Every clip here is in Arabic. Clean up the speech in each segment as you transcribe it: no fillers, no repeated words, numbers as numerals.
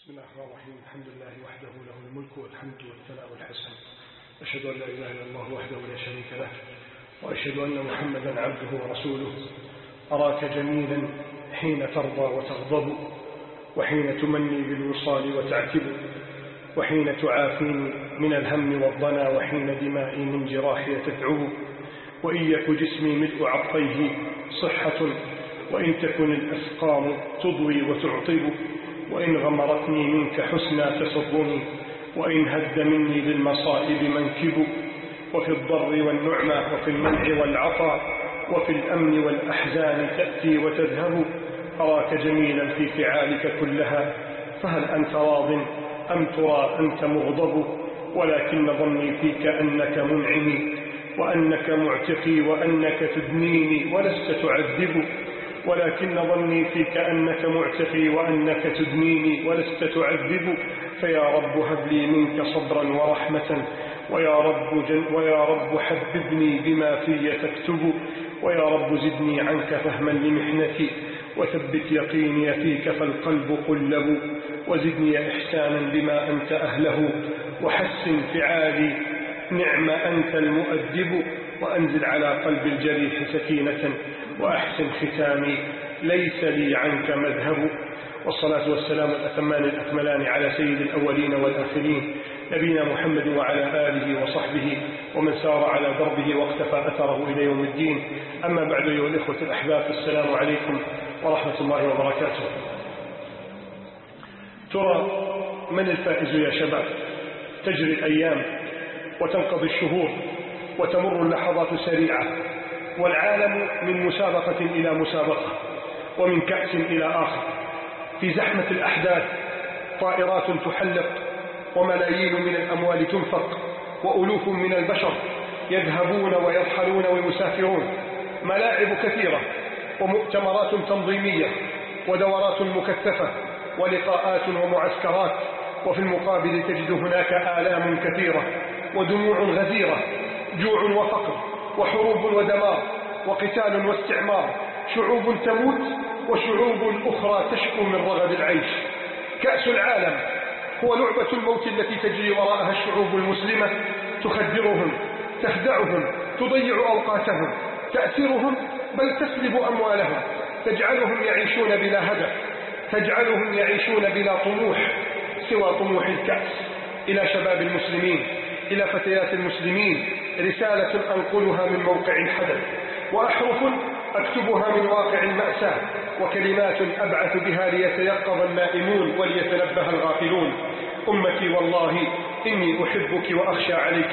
بسم الله الرحمن الرحيم. الحمد لله وحده له الملك والحمد والثناء والحسن. أشهد أن لا إله إلا الله وحده لا شريك له، وأشهد أن محمدا عبده ورسوله. أراك جميلا حين ترضى وتغضب، وحين تمني بالوصال وتعتب، وحين تعافيني من الهم والضنا، وحين دمائي من جراحي تتعب. وإن يك جسمي ملء عطيه صحة، وإن تكن الأسقام تضوي وتعطب، وإن غمرتني منك حسنا تسرني، وإن هد مني للمصائب منكب. وفي الضر والنعمة، وفي المنع والعطاء، وفي الأمن والأحزان تأتي وتذهب. أراك جميلا في فعالك كلها، فهل أنت راض أم ترى أنت مغضب؟ ولكن ظني فيك أنك منعمي، وأنك معتقي، وأنك تدنيني ولست تعذب. ولكن ظني فيك أنك معتقي، وأنك تدنيني ولست تعذب. فيا رب هب لي منك صبرا ورحمة، ويا رب حببني بما في تكتب. ويا رب زدني عنك فهما لمحنتي، وثبت يقيني فيك فالقلب قلب. وزدني إحسانا بما أنت أهله، وحسن فعالي نعم أنت المؤدب. وأنزل على قلب الجريح سكينة، وأحسن ختامي ليس لي عنك مذهب. والصلاة والسلام الأتمان الأكملان على سيد الأولين والآخرين، نبينا محمد وعلى آله وصحبه ومن سار على دربه واقتفى أثره إلى يوم الدين. أما بعد، أيها الإخوة الأحباب، السلام عليكم ورحمة الله وبركاته. ترى من الفائز يا شباب؟ تجري الأيام وتنقضي الشهور وتمر اللحظات سريعة، والعالم من مسابقة إلى مسابقة، ومن كأس إلى آخر. في زحمة الأحداث طائرات تحلق، وملايين من الأموال تنفق، وألوف من البشر يذهبون ويرحلون ويسافرون. ملاعب كثيرة، ومؤتمرات تنظيمية، ودورات مكثفة، ولقاءات ومعسكرات. وفي المقابل تجد هناك آلام كثيرة، ودموع غزيرة، جوع وفقر، وحروب ودمار، وقتال واستعمار. شعوب تموت، وشعوب أخرى تشكو من رغد العيش. كأس العالم هو لعبة الموت التي تجري وراءها الشعوب المسلمة، تخدرهم، تخدعهم، تضيع أوقاتهم، تأسرهم، بل تسلب أموالهم، تجعلهم يعيشون بلا هدف، تجعلهم يعيشون بلا طموح سوى طموح الكأس. إلى شباب المسلمين، إلى فتيات المسلمين، رسالة أنقلها من موقع الحدث، وأحرف أكتبها من واقع المأساة، وكلمات أبعث بها ليتيقظ النائمون وليتنبه الغافلون. أمتي، والله إني أحبك وأخشى عليك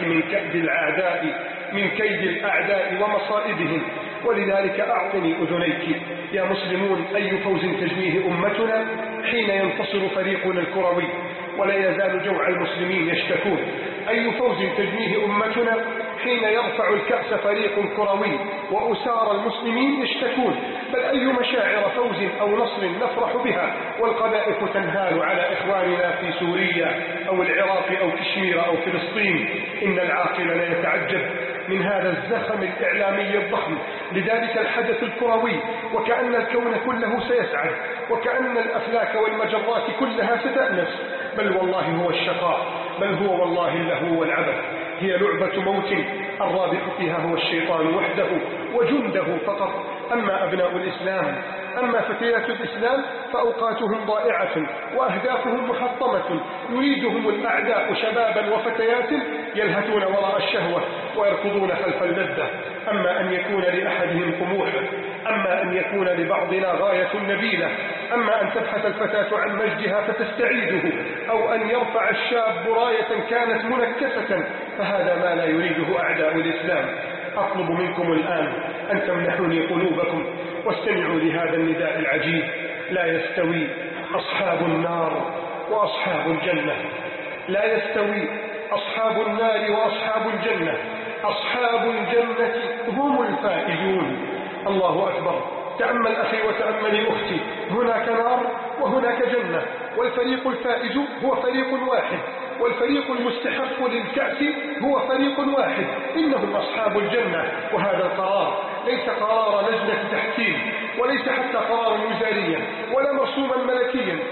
من كيد الأعداء ومصائبهم، ولذلك أعطني أذنيك يا مسلمون. أي فوز تجنيه أمتنا حين ينتصر فريقنا الكروي، ولا يزال جوع المسلمين يشتكون. أي فوز تجنيه أمتنا حين يرفع الكأس فريق كروي، وأسار المسلمين يشتكون. بل أي مشاعر فوز أو نصر نفرح بها والقذائف تنهال على إخواننا في سوريا أو العراق أو كشمير أو فلسطين. إن العاقل لا يتعجب من هذا الزخم الإعلامي الضخم لذلك الحدث الكروي، وكأن الكون كله سيسعد، وكأن الأفلاك والمجرات كلها ستأنس. بل والله هو الشقاء، بل هو والله اللهو والعبث. هي لعبة موت، الرابح فيها هو الشيطان وحده وجنده فقط. أما أبناء الإسلام، أما فتيات الإسلام، فأوقاتهم ضائعة وأهدافهم محطمة. يريدهم الأعداء شبابا وفتيات يلهثون وراء الشهوة ويركضون خلف اللذة. أما أن يكون لأحدهم طموح، أما أن يكون لبعضنا غاية نبيلة، أما أن تبحث الفتاة عن مجدها فتستعيده، أو أن يرفع الشاب راية كانت منكسة، فهذا ما لا يريده أعداء الإسلام. أطلب منكم الآن أن تمنحوني قلوبكم واستمعوا لهذا النداء العجيب. لا يستوي أصحاب النار وأصحاب الجنة، لا يستوي أصحاب النار وأصحاب الجنة. أصحاب الجنة هم الفائزون. الله أكبر. تأمل أخي وتأملي أختي، هناك نار وهناك جنة، والفريق الفائز هو فريق واحد، والفريق المستحق للكأس هو فريق واحد، إنهم أصحاب الجنة. وهذا القرار ليس قرار لجنة تحكيم، وليس حتى قرارا وزاريا ولا مرسوما ملكيا، إن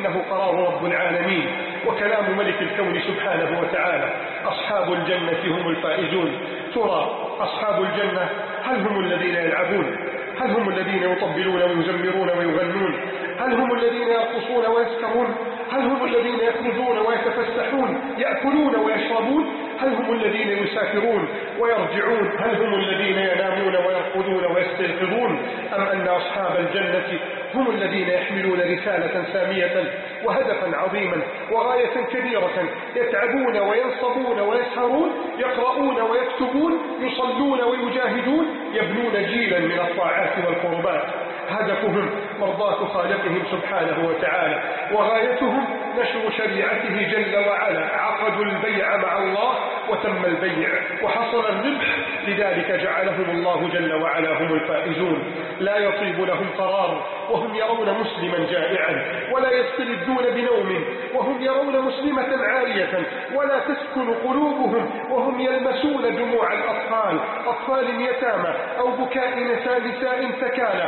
إنه قرار رب العالمين وكلام ملك الكون سبحانه وتعالى. أصحاب الجنة هم الفائزون. ترى أصحاب الجنة هل هم الذين يلعبون؟ هل هم الذين يطبلون ويزمرون ويغنون؟ هل هم الذين يرقصون ويسكرون؟ هل هم الذين يخرجون ويتفسحون يأكلون ويشربون؟ هل هم الذين يسافرون ويرجعون؟ هل هم الذين ينامون ويرقدون ويستيقظون؟ أم أن أصحاب الجنة هم الذين يحملون رسالة سامية وهدفا عظيما وغاية كبيرة، يتعبون وينصبون ويسهرون، يقرؤون ويكتبون، يصلون ويجاهدون، يبنون جيلا من الطاعات والقربات. هدفهم مرضاة خالقهم سبحانه وتعالى، وغايتهم نشر شريعته جل وعلا. عقدوا البيع مع الله وتم البيع وحصل الربح، لذلك جعلهم الله جل وعلا هم الفائزون. لا يطيب لهم قرار وهم يرون مسلما جائعا، ولا يستلذون بنوم وهم يرون مسلمة عارية، ولا تسكن قلوبهم وهم يلمسون دموع الأطفال، أطفال يتامى أو بكاء نساء سكالى.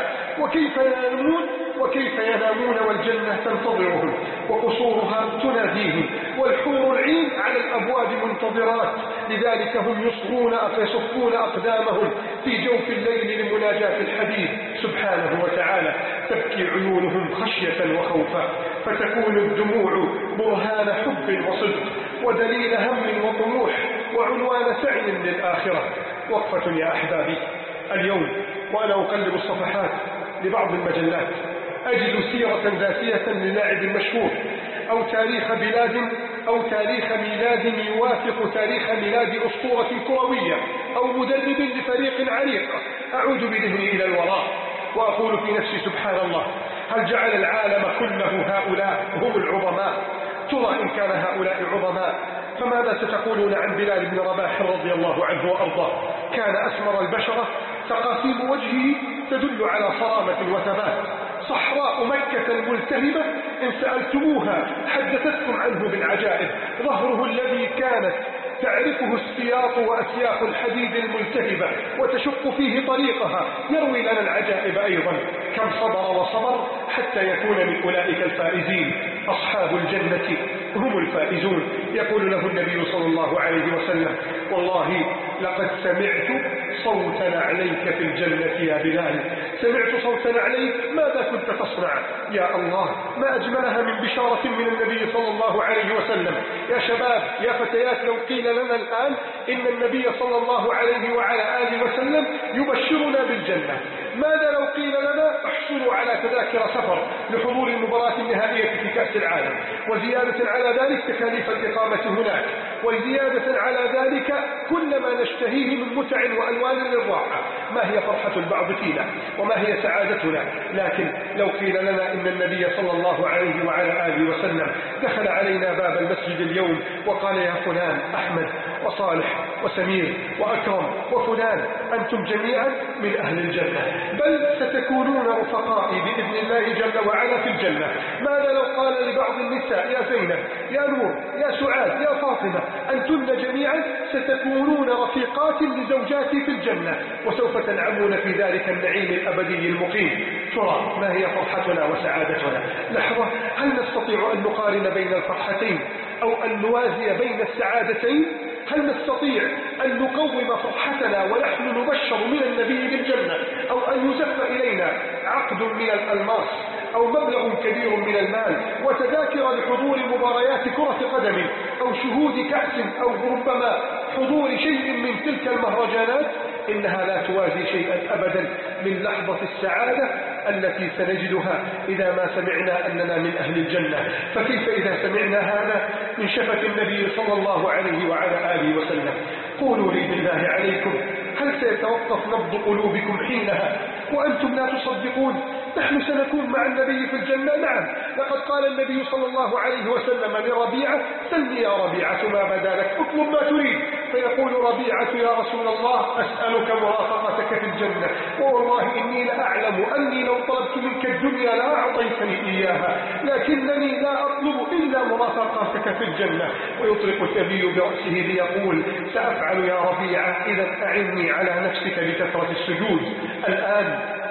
وكيف ينامون والجنة تنتظرهم وقصورها تناديهم والحور العين على الأبواب منتظرات. لذلك هم يصفون أقدامهم في جوف الليل لمناجاة الحبيب سبحانه وتعالى. تبكي عيونهم خشية وخوفا، فتكون الدموع برهان حب وصدق ودليل هم وطموح وعنوان سعي للآخرة. وقفة يا أحبابي، اليوم وأنا أقلب الصفحات لبعض المجلات أجد سيرة ذاتية للاعب مشهور، أو تاريخ بلاد أو تاريخ ميلاد يوافق تاريخ ميلاد أسطورة كروية أو مدرب لفريق عريق. أعود بذهني إلى الوراء وأقول في نفسي سبحان الله، هل جعل العالم كله هؤلاء هم العظماء؟ ترى إن كان هؤلاء عظماء فماذا ستقولون عن بلال بن رباح رضي الله عنه وأرضاه؟ كان أسمر البشرة، تقاسيم وجهه تدل على صرامة وثبات. صحراء مكة الملتهبة إن سألتموها حدثتكم عنه بالعجائب. ظهره الذي كانت تعرفه السياط وأسياق الحديد الملتهبة وتشق فيه طريقها يروي لنا العجائب أيضا. كم صبر وصبر حتى يكون من أولئك الفائزين. أصحاب الجنة هم الفائزون. يقول له النبي صلى الله عليه وسلم: والله لقد سمعت صوتا عليك في الجنة يا بلال. سمعت صوتا عليك، ماذا كنت تصنع؟ يا الله، ما أجملها من بشارة من النبي صلى الله عليه وسلم. يا شباب يا فتيات، لو قيل لنا الآن إن النبي صلى الله عليه وعلى آله وسلم يبشرنا بالجنة، ماذا لو قيل لنا احصلوا على تذاكر سفر لحضور المباراة النهائية في كأس العالم، وزيادة على ذلك تكاليف الإقامة هناك، وزيادة على ذلك كل ما نشتهيه من متع وألوان للراحة؟ ما هي فرحة البعض فينا وما هي سعادتنا؟ لكن لو قيل لنا إن النبي صلى الله عليه وعلى آله وسلم دخل علينا باب المسجد اليوم وقال: يا فلان أحمد وصالح وسمير وأكرم وفلان، أنتم جميعا من أهل الجنة، بل ستكونون رفقائي بإذن الله جل وعلا في الجنة. ماذا لو قال لبعض النساء: يا زينب، يا نور، يا سعاد، يا فاطمة، أنتن جميعا ستكونون رفيقات لزوجاتي في الجنة، وسوف تنعمون في ذلك النعيم الأبدي المقيم. ترى ما هي فرحتنا وسعادتنا؟ لحظة، هل نستطيع أن نقارن بين الفرحتين أو أن نوازي بين السعادتين؟ هل نستطيع أن نقوم فرحتنا ونحن نبشر من النبي بالجنة، أو أن يزف إلينا عقد من الألماس أو مبلغ كبير من المال وتذاكر لحضور مباريات كرة قدم أو شهود كأس أو ربما حضور شيء من تلك المهرجانات؟ إنها لا توازي شيئا أبدا من لحظة السعادة التي سنجدها إذا ما سمعنا أننا من أهل الجنة. فكيف إذا سمعنا هذا من شفة النبي صلى الله عليه وعلى آله وسلم؟ قولوا لي بالله عليكم، هل سيتوقف نبض قلوبكم حينها وأنتم لا تصدقون نحن سنكون مع النبي في الجنة؟ نعم، لقد قال النبي صلى الله عليه وسلم لربيعة: سلني يا ربيعة ما بدا لك، اطلب ما تريد. فيقول ربيعة: يا رسول الله، أسألك مرافقتك في الجنة، ووالله إني لأعلم أني لو طلبت منك الدنيا لا أعطيتني إياها، لكنني لا أطلب إلا مرافقتك في الجنة. ويطرق النبي برأسه ليقول: سأفعل يا ربيعة، إذا أعني على نفسك بكثرة السجود. الآن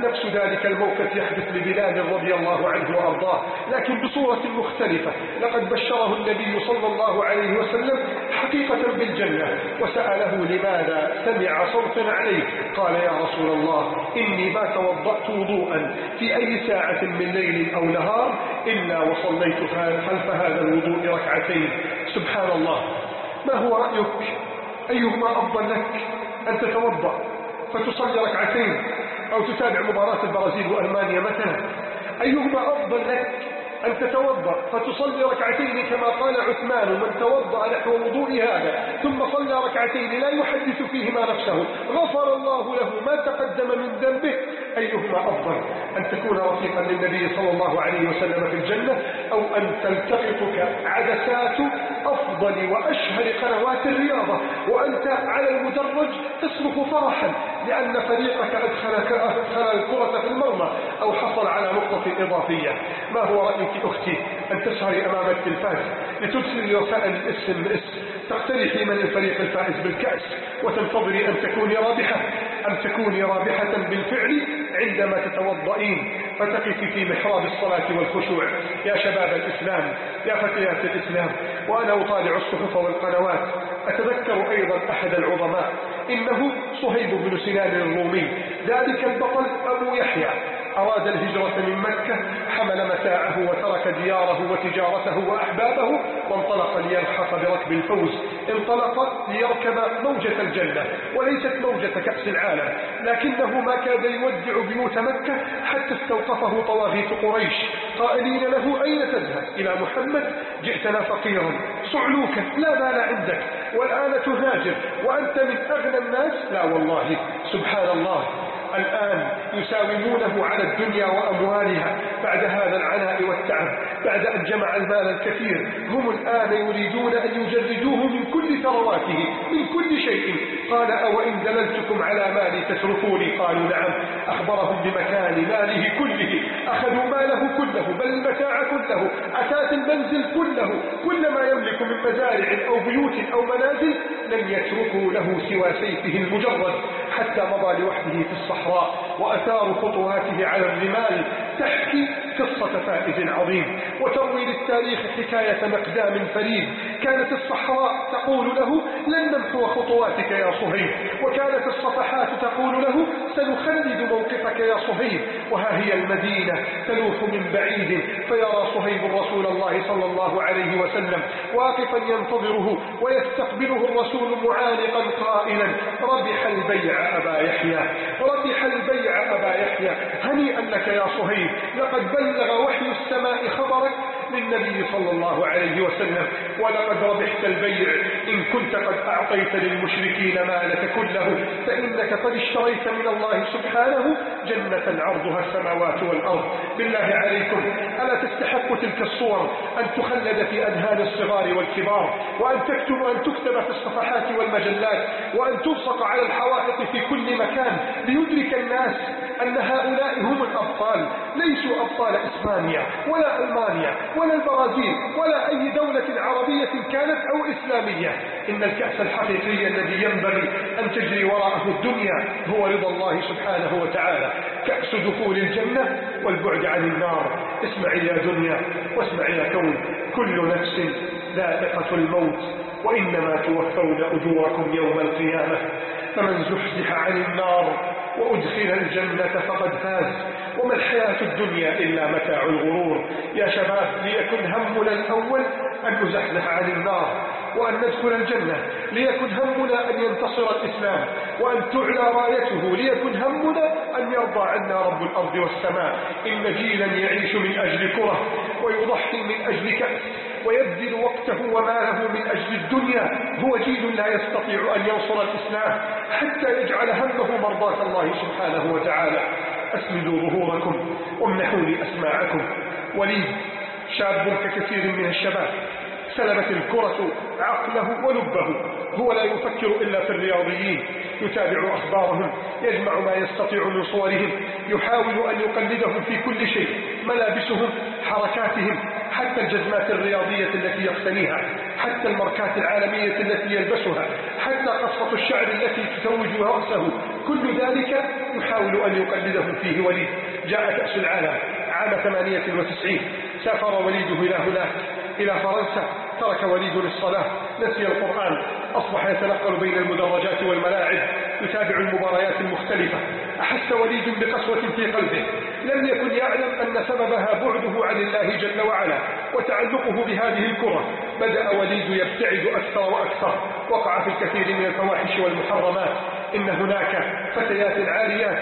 نفس ذلك الموقف يحدث لبلال رضي الله عنه وأرضاه، لكن بصورة مختلفة. لقد بشره النبي صلى الله عليه وسلم حقيقة بالجنة، وسأله لماذا سمع صوتا عليه، قال يا رسول الله إني ما توضأت وضوءا في أي ساعة من ليل أو نهار إلا وصليت خلف هذا الوضوء ركعتين. سبحان الله. ما هو رأيك؟ أيهما أفضل لك، أن تتوضأ فتصلي ركعتين أو تتابع مباراة البرازيل وألمانيا مثلا؟ أيهما أفضل لك، أن تتوضأ فتصلي ركعتين كما قال عثمان من توضأ نحو وضوء هذا ثم صلى ركعتين لا يحدث فيهما نفسه غفر الله له ما تقدم من ذنبه؟ أيهما أفضل، أن تكون رفيقا للنبي صلى الله عليه وسلم في الجنة، أو أن تلتقطك عدسات أفضل وأشهر قنوات الرياضة وأنت على المدرج تصرخ فرحا لأن فريقك أدخل الكرة في المرمى أو حصل على نقطة إضافية؟ ما هو رأيك أختي أن تسهري أمام التلفاز لترسلي رسائل الاسم تقترحي من الفريق الفائز بالكأس وتنتظري أن تكوني رابحة، أم تكوني رابحة بالفعل عندما تتوضئين فتقفي في محراب الصلاة والخشوع؟ يا شباب الإسلام، يا فتيات الإسلام، وأنا أطالع الصحف والقنوات أتذكر أيضا أحد العظماء، إنه صهيب بن سنان الرومي، ذلك البطل أبو يحيى، أراد الهجرة من مكة، حمل متاعه وترك دياره وتجارته وأحبابه وانطلق ليلحق بركب الفوز، انطلق ليركب موجة الجنة وليست موجة كأس العالم، لكنه ما كاد يودع بيوت مكة حتى استوقفه طواغيت قريش قائلين له أين تذهب؟ إلى محمد؟ جئتنا فقيرا صعلوكا لا مال عندك والآن تهاجر وأنت من أغنى الناس؟ لا والله. سبحان الله. الآن يساومونه على الدنيا وأموالها بعد هذا العناء والتعب، بعد أن جمع المال الكثير، هم الآن يريدون أن يجردوه من كل ثرواته من كل شيء. قال أوإن دللتكم على مالي تتركوني؟ قالوا نعم. أخبرهم بمكان ماله كله، أخذوا ماله كله بل المتاع كله، أثاث المنزل كله، كل ما يملك من مزارع أو بيوت أو منازل، لم يتركوا له سوى سيفه المجرد، حتى مضى لوحده في الصحراء وأثار خطواته على الرمال تحكي قصة فائز عظيم وتروي للتاريخ حكاية مقدام فريد. كانت الصحراء تقول له لن نمحو خطواتك يا صهيب، وكانت الصفحات تقول له سنخلد موقفك يا صهيب، وها هي المدينة تلوح من بعيد فيرى صهيب رسول الله صلى الله عليه وسلم واقفا ينتظره ويستقبله الرسول معانقا قائلا ربح البيع أبا يحيى، ربح البيع أبا يحيى، هنيئا لك يا صهيب، لقد بلغ وحي السماء خبرك للنبي صلى الله عليه وسلم، ولقد ربحت البيع إن كنت قد أعطيت للمشركين مالك كله، فإنك قد اشتريت من الله سبحانه جنة عرضها السماوات والأرض. بالله عليكم ألا تستحق تلك الصور أن تخلد في أذهان الصغار والكبار، وأن تكتب في الصفحات والمجلات، وأن تلصق على الحوائط في كل مكان ليدرك الناس أن هؤلاء هم الأبطال، ليسوا أبطال إسبانيا ولا ألمانيا ولا البرازيل ولا أي دولة عربية كانت أو إسلامية. إن الكأس الحقيقي الذي ينبغي أن تجري وراءه الدنيا هو رضا الله سبحانه وتعالى، كأس دخول الجنة والبعد عن النار. اسمعي يا دنيا واسمعي يا كون، كل نفس ذائقة الموت وإنما توفون أجوركم يوم القيامة، فمن زحزح عن النار وأدخل الجنة فقد فاز، وما الحياة الدنيا إلا متاع الغرور. يا شباب، ليكن همنا الأول أن نزحزح عن النار وأن ندخل الجنة، ليكن همنا أن ينتصر الإسلام وأن تعلى رايته، ليكن همنا أن يرضى عنا رب الأرض والسماء. إن جيلا يعيش من أجل كرة ويضحي من أجل كأس ويبذل وقته وماله من أجل الدنيا، هو جيل لا يستطيع أن ينصر الإسلام حتى يجعل همه مرضاة الله سبحانه وتعالى. أسندوا ظهوركم وامنحوا لي أسماعكم. وليد شاب ككثير من الشباب سلبت الكرة عقله ولبه، هو لا يفكر إلا في الرياضيين، يتابع أخبارهم، يجمع ما يستطيع من صورهم، يحاول أن يقلدهم في كل شيء، ملابسهم، حركاتهم، حتى الجزمات الرياضية التي يقتنيها، حتى الماركات العالمية التي يلبسها، حتى قصة الشعر التي تتوج رأسه، كل ذلك يحاول أن يقلده فيه وليد. جاء كأس العالم عام 98، سافر وليد إلى هناك إلى فرنسا، ترك وليد للصلاة، نسي القرآن، أصبح يتنقل بين المدرجات والملاعب، يتابع المباريات المختلفة. أحس وليد بقسوة في قلبه لم يكن يعلم أن سببها بعده عن الله جل وعلا وتعلقه بهذه الكرة. بدأ وليد يبتعد أكثر وأكثر، وقع في الكثير من الفواحش والمحرمات. إن هناك فتيات عاريات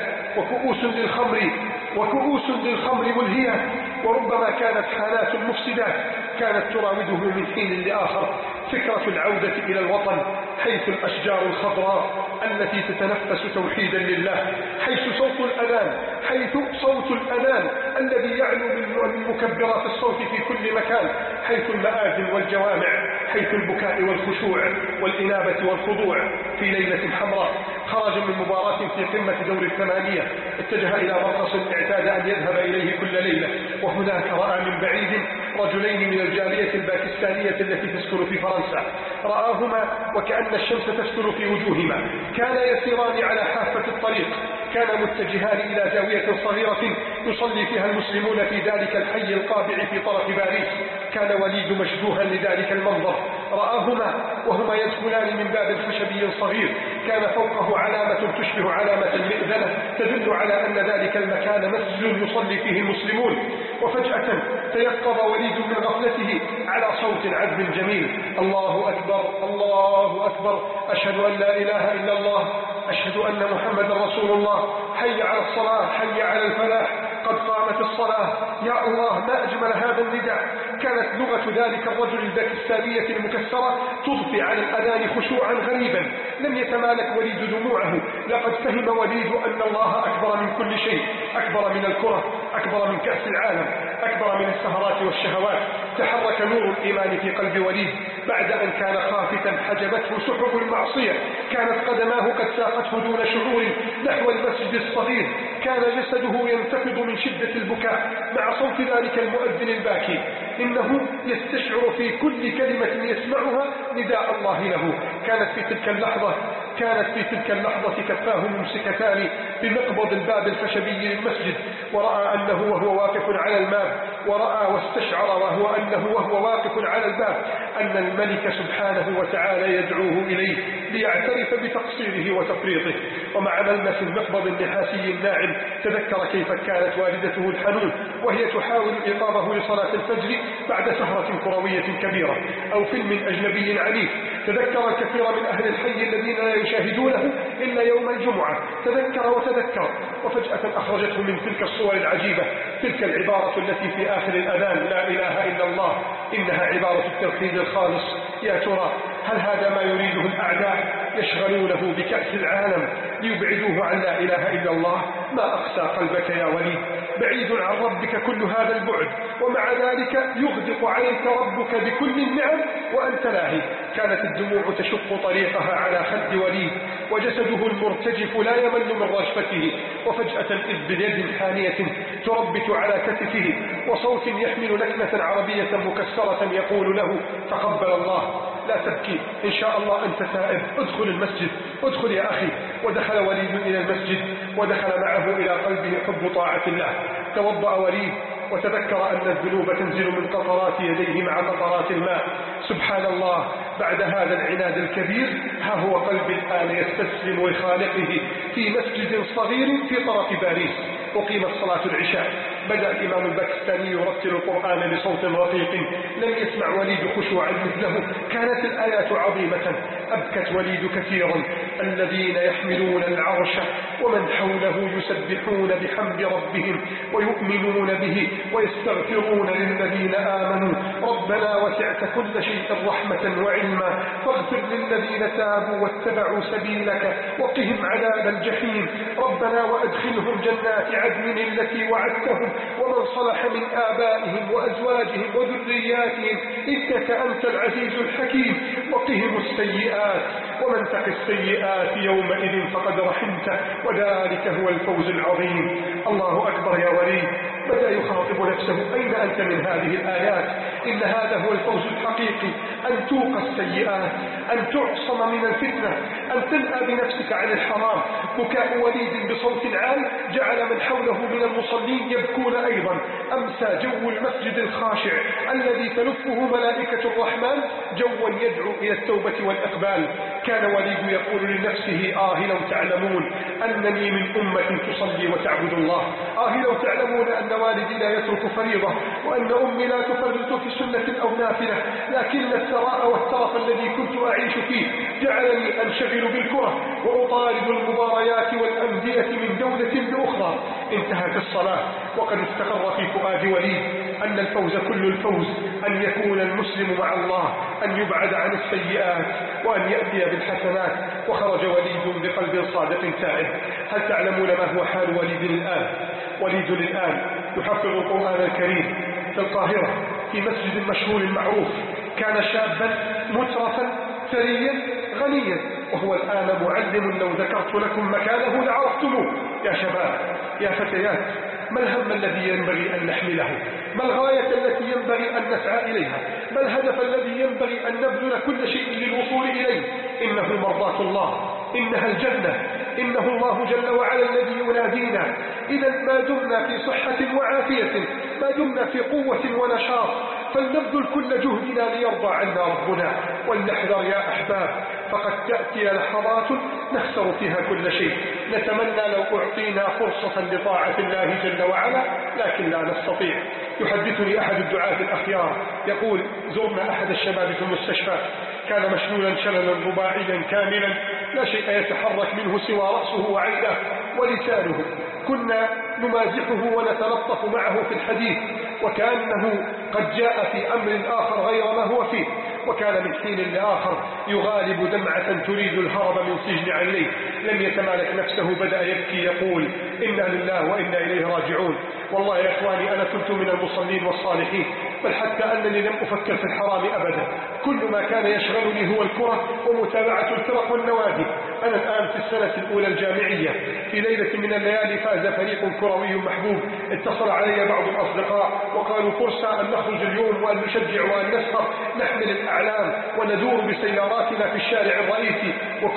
وكؤوس للخمر ملهية، وربما كانت حالات مفسدات كانت تراوده من حين لآخر. فكرة العودة إلى الوطن حيث الأشجار الخضراء التي تتنفس توحيدا لله، حيث صوت الأذان الذي يعلو من مكبرات الصوت في كل مكان، حيث المآذن والجوامع، حيث البكاء والخشوع والإنابة والخضوع. في ليلة حمراء خرج من مباراة في قمة دور الثمانية، اتجه إلى مرقص اعتاد أن يذهب إليه كل ليلة، وهناك رأى من بعيد رجلين من الجالية الباكستانية التي تسكن في فرنسا. رآهما وكأن الشمس تسكن في وجوهما، كانا يسيران على حافة الطريق، كانا متجهان إلى زاوية صغيرة يصلي فيها المسلمون في ذلك الحي القابع في طرف باريس. كان وليد مشدوها لذلك المنظر، رآهما وهما يدخلان من باب خشبي صغير، كان فوقه علامة تشبه علامة المئذنة تدل على أن ذلك المكان مسجد يصلي فيه المسلمون. وفجأة تيقظ وليد من غفلته على صوت عذب جميل: الله أكبر، الله أكبر، أشهد أن لا إله إلا الله، أشهد أن محمدا رسول الله، حي على الصلاة، حي على الفلاح، قد قامت الصلاة. يا الله، ما أجمل هذا النداء. كانت لغة ذلك الرجل الباكستانية المكسرة تضفي على الأذان خشوعا غريبا. لم يتمالك وليد دموعه، لقد فهم وليد أن الله أكبر من كل شيء، أكبر من الكرة، أكبر من كأس العالم، أكبر من السهرات والشهوات. تحرك نور الإيمان في قلب وليد بعد أن كان خافتا حجبته سحب المعصية، كانت قدماه قد ساقته دون شعور نحو المسجد الصغير، كان جسده ينتفض من شدة البكاء مع صوت ذلك المؤذن الباكي. إنه يستشعر في كل كلمة يسمعها نداء الله له. كانت في تلك اللحظة كفاه ممسكتان بمقبض الباب الخشبي للمسجد، ورأى أنه وهو واقف على الباب، واستشعر وهو واقف على الباب أن الملك سبحانه وتعالى يدعوه إليه ليعترف بتقصيره وتفريطه. ومع ملمس المقبض النحاسي الناعم تذكر كيف كانت والدته الحنون وهي تحاول إيقاظه لصلاة الفجر بعد سهرة كروية كبيرة أو فيلم أجنبي عنيف. تذكر الكثير من أهل الحي الذين لا يشاهدونه إلا يوم الجمعة. تذكر وفجأة أخرجته من تلك الصور العجيبة تلك العبارة التي في آخر الأذان: لا إله إلا الله، إنها عبارة التوحيد الخالص. يا ترى هل هذا ما يريده الأعداء؟ يشغلونه بكأس العالم ليبعدوه عن لا إله إلا الله. ما أقسى قلبك يا وليد، بعيد عن ربك كل هذا البعد، ومع ذلك يغدق عليك ربك بكل النعم وأنت لاهي. كانت الدموع تشق طريقها على خد وليد، وجسده المرتجف لا يمل من رجفته. وفجأة إذ بيد حانية تربت على كتفه، وصوت يحمل لكنة عربية مكسرة يقول له: تقبل الله، لا تبكي، إن شاء الله أنت تائب، ادخل المسجد، ادخل يا أخي. ودخل وليد إلى المسجد، ودخل معه إلى قلبه حب طاعة الله. توضأ وليد وتذكر أن الذنوب تنزل من قطرات يديه مع قطرات الماء. سبحان الله، بعد هذا العناد الكبير ها هو قلب الآن يستسلم لخالقه في مسجد صغير في طرف باريس. أقيمت صلاة العشاء، بدأ الإمام الباكستاني يرتل القرآن بصوت رقيق لم يسمع وليد خشوعا مثله. كانت الآيات عظيمة، أبكت وليد كثيرا: الذين يحملون العرش ومن حوله يسبحون بحمد ربهم ويؤمنون به ويستغفرون للذين آمنوا ربنا وسعت كل شيء رحمة وعلما فاغفر للذين تابوا واتبعوا سبيلك وقهم عذاب الجحيم ربنا وأدخلهم جنات عدن التي وعدتهم ومن صلح من آبائهم وأزواجهم وذرياتهم إنك أنت العزيز الحكيم وقهم السيئات ومن تق السيئات يومئذ فقد رحمته وذلك هو الفوز العظيم. الله أكبر يا وليد، بدأ يخاطب نفسه: أين أنت من هذه الآيات؟ إن هذا هو الفوز الحقيقي، أن توقى السيئات، أن تعصم من الفتنة، أن تنأى بنفسك عن الحرام. بكاء وليد بصوت عال جعل من حوله من المصلين يبكون أيضا. أمسى جو المسجد الخاشع الذي تلفه ملائكة الرحمن جوا يدعو إلى التوبة والإقبال. كان وليد يقول لنفسه: لو تعلمون أنني من أمة تصلي وتعبد الله، لو تعلمون أن والدي لا يترك فريضة، وأن أمي لا تفرط في سنة أو نافلة، لكن الثراء والترف الذي كنت أعيش فيه جعلني أنشغل بالكرة وأطالب المباريات والأندية من دولة لأخرى. انتهت الصلاة وقد استقر في فؤاد وليد أن الفوز كل الفوز أن يكون المسلم مع الله، أن يبعد عن السيئات وأن يأتي بالحسنات. وخرج وليد بقلب صادق تائب. هل تعلمون ما هو حال وليد الآن؟ وليد الآن يحفظ القرآن الكريم في القاهرة في مسجد مشهور معروف. كان شابا مترفا ثريا غنيا، وهو الآن معلم. لو ذكرت لكم مكانه لعرفتموه. يا شباب، يا فتيات، ما الهم الذي ينبغي أن نحمله؟ ما الغاية التي ينبغي أن نسعى إليها؟ ما الهدف الذي ينبغي أن نبذل كل شيء للوصول إليه؟ إنه مرضاة الله، إنها الجنة، إنه الله جل وعلا الذي ينادينا. إذا ما دمنا في صحة وعافية، ما دمنا في قوة ونشاط، فلنبذل كل جهدنا ليرضى عنا ربنا. ولنحذر يا أحباب، فقد تأتي لحظات نخسر فيها كل شيء. نتمنى لو أعطينا فرصة لطاعة الله جل وعلا، لكن لا نستطيع. يحدثني أحد الدعاة الأخيار يقول: زرنا أحد الشباب في المستشفى، كان مشلولا شللا رباعيا كاملا، لا شيء يتحرك منه سوى رأسه وعينه ولسانه. كنا نمازحه ونتلطف معه في الحديث، وكأنه قد جاء في أمر آخر غير ما هو فيه. وكان من حين لآخر يغالب دمعة تريد الهرب من سجن عينيه. لم يتمالك نفسه، بدأ يبكي يقول: إنا لله وإنا إليه راجعون. والله يا إخواني، أنا كنت من المصلين والصالحين، بل حتى أنني لم أفكر في الحرام أبدا. كل ما كان يشغلني هو الكرة ومتابعة الفرق والنوادي. أنا الآن في السنة الأولى الجامعية. في ليلة من الليالي فاز فريق كروي محبوب. اتصل علي بعض الأصدقاء وقالوا: فرصة أن نخرج اليوم وأن نشجع وأن نسهر، نحمل الأعلام وندور بسياراتنا في الشارع الرئيسي.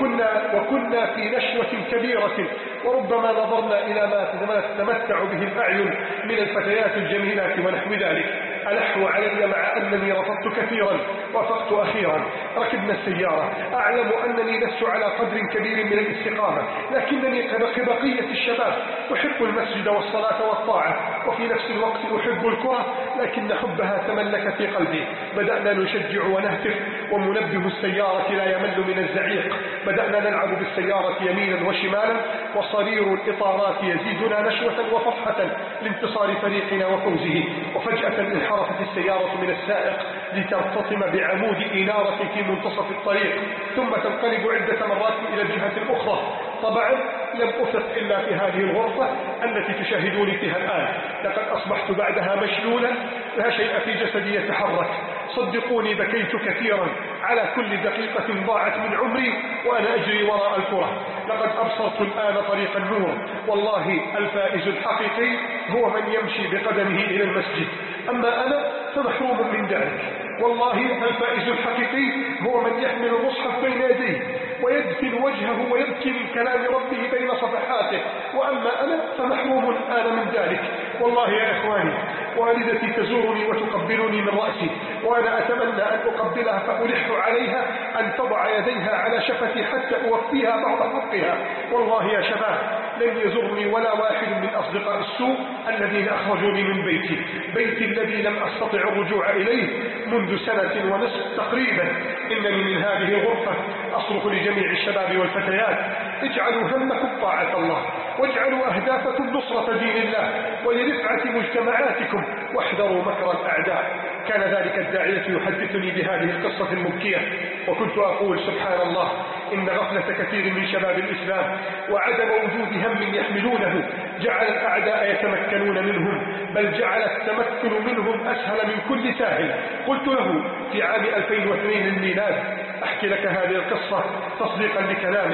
وكنا في نشوة كبيرة، وربما نظرنا إلى ما تتمتع به الأعين من الفتيات الجميلات ونحو ذلك. ألحوا علي مع أنني رفضت كثيرا، وافقت أخيرا. ركبنا السيارة. أعلم أنني لست على قدر كبير من الاستقامة، لكنني كبقية الشباب أحب المسجد والصلاة والطاعة، وفي نفس الوقت أحب الكرة، لكن حبها تملك في قلبي. بدأنا نشجع ونهتف، ومنبه السيارة لا يمل من الزعيق. بدأنا نلعب بالسيارة يمينا وشمالا، وصرير الإطارات يزيدنا نشوة وفرحة لانتصار فريقنا وفوزه. وفجأة انحرفت السيارة من السائق لترتطم بعمود إنارة في منتصف الطريق، ثم تنقلب عدة مرات إلى الجهة الأخرى. طبعا لم أفق إلا في هذه الغرفة التي تشاهدوني فيها الآن. لقد أصبحت بعدها مشلولا، لا شيء في جسدي يتحرك. صدقوني بكيت كثيرا على كل دقيقة ضاعت من عمري وأنا أجري وراء الكرة. لقد أبصرت الآن طريق النور. والله الفائز الحقيقي هو من يمشي بقدمه إلى المسجد، أما أنا فمحروم من ذلك. والله الفائز الحقيقي هو من يحمل المصحف بين يديه ويدفن وجهه ويبكي من كلام ربه بين صفحاته، وأما أنا فمحروم الآن من ذلك. والله يا إخواني، والدتي تزورني وتقبلني من رأسي، وأنا أتمنى أن أقبلها، فألح عليها أن تضع يديها على شفتي حتى أوفيها بعض حقها. والله يا شباب، لن يزرني ولا واحد من أصدقاء السوء الذين أخرجوني من بيتي الذي لم أستطع الرجوع إليه منذ سنة ونصف تقريبا. إنني من هذه الغرفة أصرخ لجميع الشباب والفتيات: اجعلوا همكم طاعة الله، واجعلوا أهدافكم نصرة دين الله ولرفعة مجتمعاتكم، واحذروا مكر الأعداء. كان ذلك الداعية يحدثني بهذه القصة المبكية، وكنت أقول: سبحان الله، إن غفلة كثير من شباب الإسلام وعدم وجود هم يحملونه جعل الأعداء يتمكنون منهم، بل جعل التمكن منهم أسهل من كل ساهل. قلت له في عام 2002 للميلاد: أحكي لك هذه القصة تصديقا لكلامك.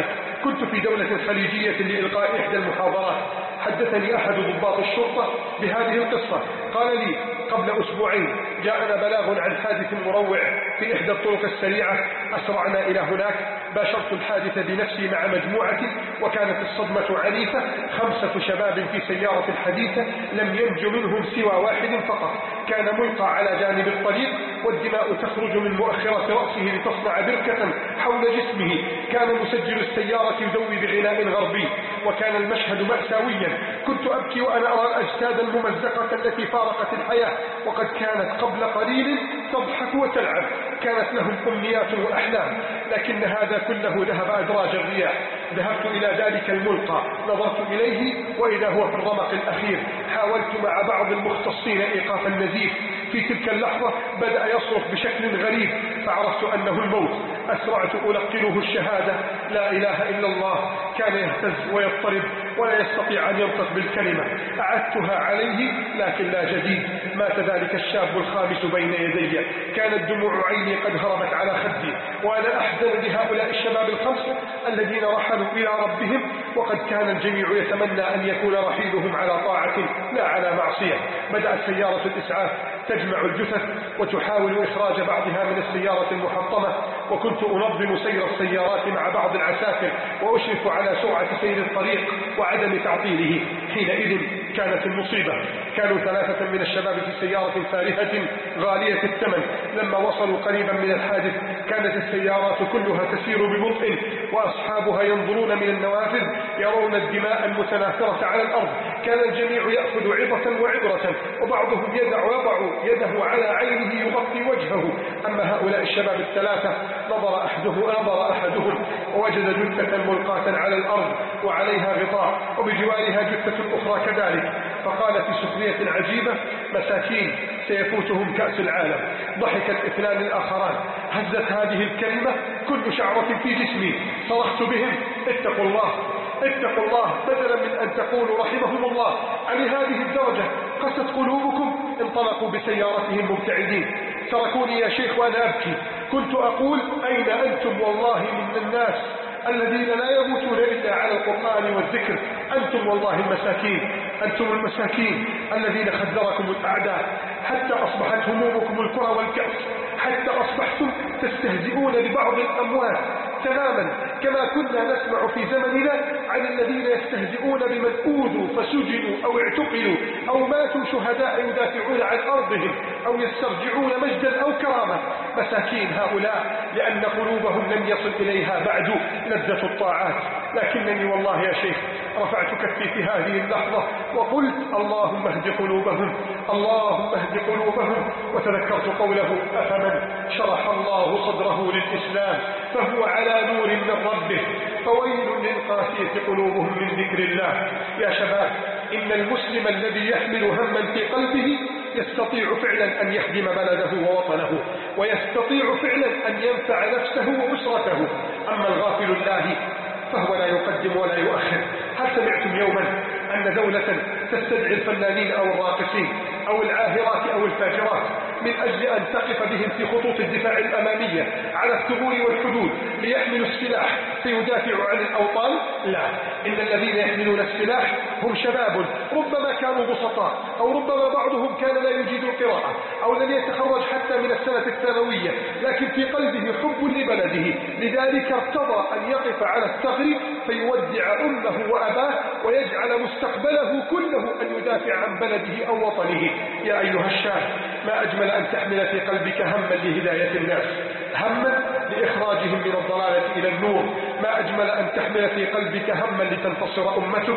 كنت في دولة خليجية لإلقاء إحدى المحاضرات. حدثني أحد ضباط الشرطة بهذه القصة، قال لي قبل أسبوعين جاءنا بلاغ عن حادث مروع في إحدى الطرق السريعة، أسرعنا إلى هناك، باشرت الحادث بنفسي مع مجموعتي، وكانت الصدمة عنيفة. 5 شباب في سيارة حديثة لم ينج منهم سوى واحد فقط، كان ملقى على جانب الطريق والدماء تخرج من مؤخرة رأسه لتصنع بركة حول جسمه. كان مسجل السيارة يدوي بغناء غربي، وكان المشهد مأساويا. كنت أبكي وأنا أرى الأجساد الممزقة التي فارقت الحياة، وقد كانت قبل قليل تضحك وتلعب، كانت لهم أمنيات وأحلام، لكن هذا كله ذهب أدراج الرياح. ذهبت إلى ذلك الملقى، نظرت إليه وإذا هو في الرمق الأخير. حاولت مع بعض المختصين إيقاف النزيف. في تلك اللحظة بدأ يصرخ بشكل غريب، فعرفت أنه الموت. أسرعت ألقنه الشهادة لا إله إلا الله. كان يهتز ويضطرب ولا يستطيع أن ينطق بالكلمة. أعدتها عليه لكن لا جديد. مات ذلك الشاب الخامس بين يدي، كانت دموع عيني قد هربت على خدي، وأنا أحزن لهؤلاء الشباب الخمسة الذين رحلوا إلى ربهم، وقد كان الجميع يتمنى أن يكون رحيلهم على طاعة لا على معصية. بدأت سيارة الإسعاف تجمع الجثث وتحاول إخراج بعضها من السيارة المحطمة، وكنت أنظم سير السيارات مع بعض العساكر وأشرف على سرعة سير الطريق وعدم تعطيله. حينئذ كانت المصيبة. كانوا 3 من الشباب في سيارة فارهة غالية الثمن. لما وصلوا قريبا من الحادث كانت السيارات كلها تسير ببطء، وأصحابها ينظرون من النوافذ يرون الدماء المتناثرة على الأرض. كان الجميع يأخذ عظة وعبرة، وبعضهم يضع يده على عينه يغطي وجهه. أما هؤلاء الشباب الثلاثة نظر أحدهم ووجد جثة ملقاة على الأرض وعليها غطاء، وبجوارها جثة أخرى كذلك، فقال في سخرية عجيبة: مساكين سيفوتهم كأس العالم. ضحك الاثنان الآخران. هزت هذه الكلمة كل شعرة في جسمي. صرخت بهم: اتقوا الله اتقوا الله، بدلا من أن تقولوا رحمهم الله. لهذه الدرجة قست قلوبكم؟ انطلقوا بسيارتهم مبتعدين. تركوني يا شيخ وأنا أبكي. كنت أقول: أين أنتم والله من الناس الذين لا يموتون إلا على القرآن والذكر؟ أنتم والله المساكين، أنتم المساكين الذين خدركم الأعداء حتى أصبحت همومكم الكرة والكأس، حتى أصبحتم تستهزئون ببعض الأموات تماما كما كنا نسمع في زمننا عن الذين يستهزئون بمن أوذوا فسجنوا أو اعتقلوا أو ماتوا شهداء يدافعون عن أرضهم أو يسترجعون مجدا أو كرامة. مساكين هؤلاء لأن قلوبهم لم يصل إليها بعد لذة الطاعات. لكنني والله يا شيخ رفعت كفي في هذه اللحظة وقلت: اللهم اهد قلوبهم، اللهم اهد قلوبهم. وتذكرت قوله: أفمن شرح الله صدره للإسلام فهو على نور من ربه فويل للقاسية قلوبهم من ذكر الله. يا شباب، إن المسلم الذي يحمل هما في قلبه يستطيع فعلا أن يخدم بلده ووطنه، ويستطيع فعلا أن ينفع نفسه وأسرته. أما الغافل الله فهو لا يقدم ولا يؤخر. هل سمعتم يوما أن دولة تستدعي الفنانين أو الراقصين أو العاهرات أو الفاجرات من أجل أن تقف بهم في خطوط الدفاع الأمامية على الثغور والحدود ليحملوا السلاح فيدافعوا عن الأوطان؟ لا، إن الذين يحملون السلاح هم شباب ربما كانوا بسطاء، أو ربما بعضهم كان لا يجيد القراءة أو لم يتخرج حتى من السنة الثانوية، لكن في قلبه حب لبلده، لذلك ارتضى أن يقف على الثغر فيودع أمه وأباه ويجعل مستقبله كله أن يدافع عن بلده أو وطنه. يا أيها الشاب، ما أجمل أن تحمل في قلبك هما لهداية الناس، هما لإخراجهم من الضلالة إلى النور. ما أجمل أن تحمل في قلبك هما لتنتصر أمتك،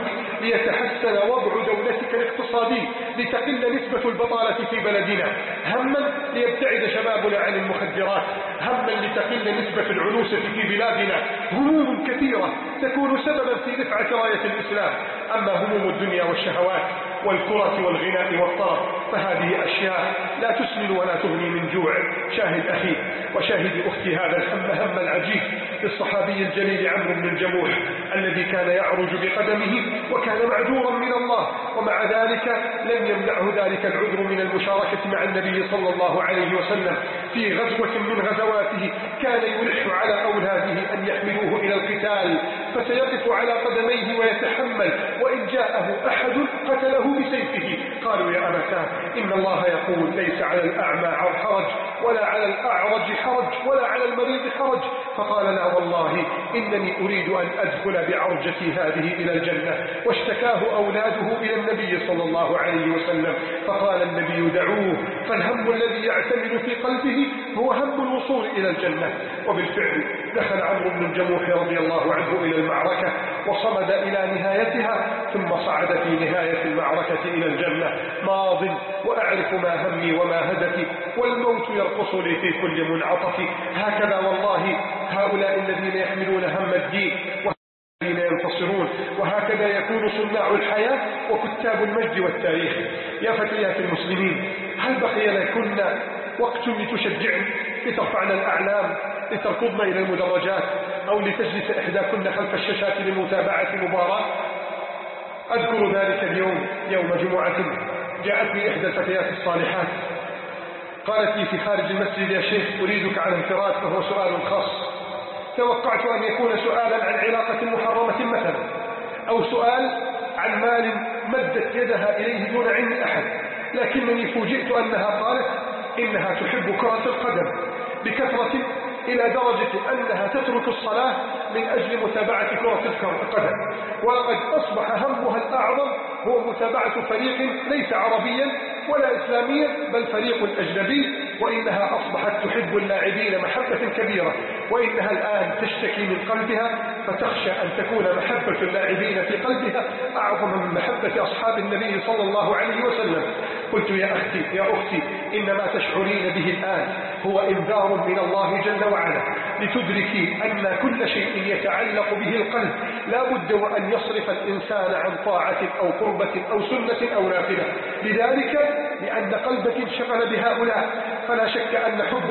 ليتحسن وضع دولتك الاقتصادي، لتقل نسبة البطالة في بلدنا، هما ليبتعد شبابنا عن المخدرات، هما لتقل نسبة العنوسة في بلادنا. هموم كثيرة تكون سببا في رفعة راية الإسلام. أما هموم الدنيا والشهوات والكرة والغناء والطرب فهذه أشياء لا تسمن ولا تغني من جوع. شاهد أخي وشاهد أختي هذا الهم العجيب للصحابي الجليل عمرو بن الجموح الذي كان يعرج بقدمه وكان معذورا من الله، ومع ذلك لم يمنعه ذلك العذر من المشاركة مع النبي صلى الله عليه وسلم في غزوة من غزواته كان يلح على أولاده أن يحملوه إلى القتال، فسيقف على قدميه ويتحمل، وإن جاءه أحد قتله بسيفه. قالوا يا أبتاه إن الله يقول ليس على الأعمى حرج ولا على الأعرج حرج ولا على المريض حرج. فقال لا والله إنني أريد أن أدخل بعرجتي هذه إلى الجنة. واشتكاه أولاده إلى النبي صلى الله عليه وسلم، فقال النبي دعوه، فالهم الذي يعتمد في قلبه هو هم الوصول إلى الجنة. وبالفعل دخل عمرو بن الجموح رضي الله عنه إلى المعركة وصمد إلى نهايتها، ثم صعد في نهاية المعركة إلى الجنة ماض وأعرف ما همي وما هدفي، والموت يرقص لي في كل منعطف. هكذا والله هؤلاء الذين يحملون هم الدين والذين ينتصرون، وهكذا يكون صناع الحياة وكتاب المجد والتاريخ. يا فتيات المسلمين، هل بقي لكن وقت لتشجعن، لترفعن الأعلام، لتركضن إلى المدرجات، أو لتجلس إحداكن خلف الشاشات لمتابعة مباراة؟ أذكر ذلك اليوم يوم جمعة جاءتني إحدى الفتيات الصالحات قالت لي في خارج المسجد يا شيخ أريدك على انفراد، فهو سؤال خاص. توقعت أن يكون سؤالا عن علاقة محرمة مثلا، أو سؤال عن مال مدت يدها إليه دون علم أحد، لكنني فوجئت أنها قالت إنها تحب كرة القدم بكثرة إلى درجة أنها تترك الصلاة من أجل متابعة كرة القدم، وقد أصبح همها الأعظم هو متابعة فريق ليس عربيا ولا إسلاميا بل فريق أجنبي، وإنها أصبحت تحب اللاعبين محبة كبيرة، وإنها الآن تشتكي من قلبها فتخشى أن تكون محبة اللاعبين في قلبها أعظم من محبة أصحاب النبي صلى الله عليه وسلم. قلت يا أختي إن ما تشعرين به الآن هو إنذار من الله جل وعلا لتدركي أن كل شيء يتعلق به القلب لا بد وأن يصرف الإنسان عن طاعة أو قربة أو سنة أو نافلة. لذلك لأن قلبك انشغل بهؤلاء، فلا شك أن حب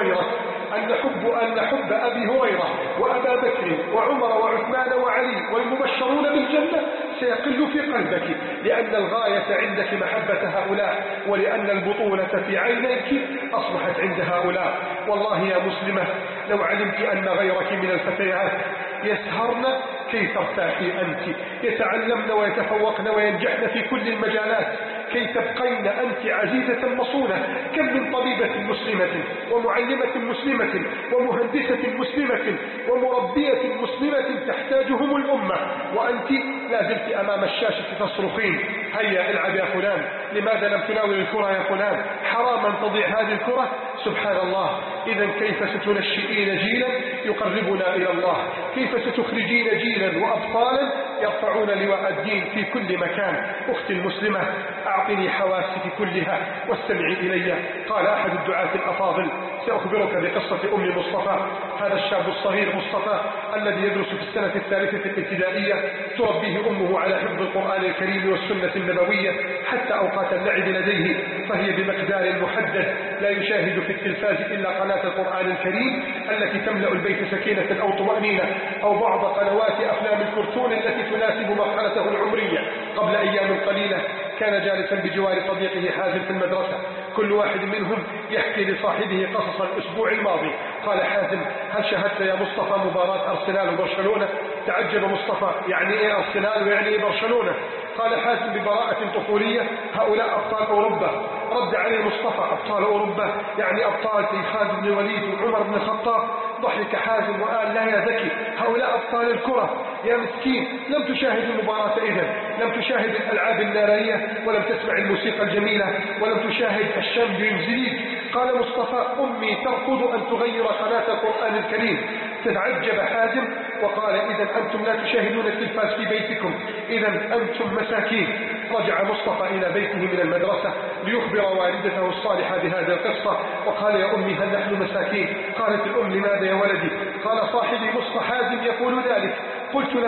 حب أبي هريرة وأبا بكر وعمر وعثمان وعلي والمبشرون بالجنة سيقل في قلبك، لأن الغاية عندك محبة هؤلاء، ولأن البطولة في عينيك أصبحت عند هؤلاء. والله يا مسلمة لو علمت أن غيرك من الفتيات يسهرن كي ترتاحي أنت، يتعلمن ويتفوقن وينجحن في كل المجالات كي تبقين أنت عزيزة مصونة. كم من طبيبة مسلمة ومعلمة مسلمة ومهندسة مسلمة ومربية مسلمة تحتاجهم الأمة، وأنت لا زلت أمام الشاشة تصرخين هيا العب يا فلان، لماذا لم تناول الكرة يا فلان، حراما تضيع هذه الكرة. سبحان الله، إذا كيف ستنشئين جيلا يقربنا إلى الله؟ كيف ستخرجين جيلا وأبطالا يرفعون لواء الدين في كل مكان؟ أختي المسلمة أعطني حواسك كلها واستمعي إلي. قال أحد الدعاة الأفاضل سأخبرك بقصة أم مصطفى، هذا الشاب الصغير مصطفى الذي يدرس في السنة الثالثة الابتدائية، تربيه أمه على حفظ القرآن الكريم والسنة النبوية حتى أوقات اللعب لديه، فهي بمقدار محدد لا يشاهد في التلفاز إلا قناة القرآن الكريم التي تملأ البيت سكينة أو طمأنينة، أو بعض قنوات أفلام الكرتون التي تناسب مرحلته العمرية. قبل أيام قليلة كان جالسا بجوار صديقه حازم في المدرسة، كل واحد منهم يحكي لصاحبه قصص الأسبوع الماضي. قال حازم هل شاهدت يا مصطفى مباراة أرسنال وبرشلونة؟ تعجب مصطفى يعني إيه أرسنال ويعني إيه برشلونة؟ قال حازم ببراءة طفولية هؤلاء أبطال أوروبا. رد عليه مصطفى أبطال أوروبا يعني أبطال زي خالد بن الوليد وعمر بن الخطاب. ضحك حازم وقال لا يا ذكي، هؤلاء أبطال الكرة يا مسكين، لم تشاهد المباراة إذن، لم تشاهد الألعاب النارية ولم تسمع الموسيقى الجميلة ولم تشاهد الشامبيونز ليج. قال مصطفى أمي ترفض أن تغير قناة القرآن الكريم. تتعجب حازم وقال إذن أنتم لا تشاهدون التلفاز في بيتكم، إذن أنتم مساكين. رجع مصطفى إلى بيته من المدرسة ليخبر والدته الصالحة بهذه القصة، وقال يا أمي هل نحن مساكين؟ قالت الأم لماذا يا ولدي؟ قال صاحبي مصطفى حازم يقول ذلك. قلت له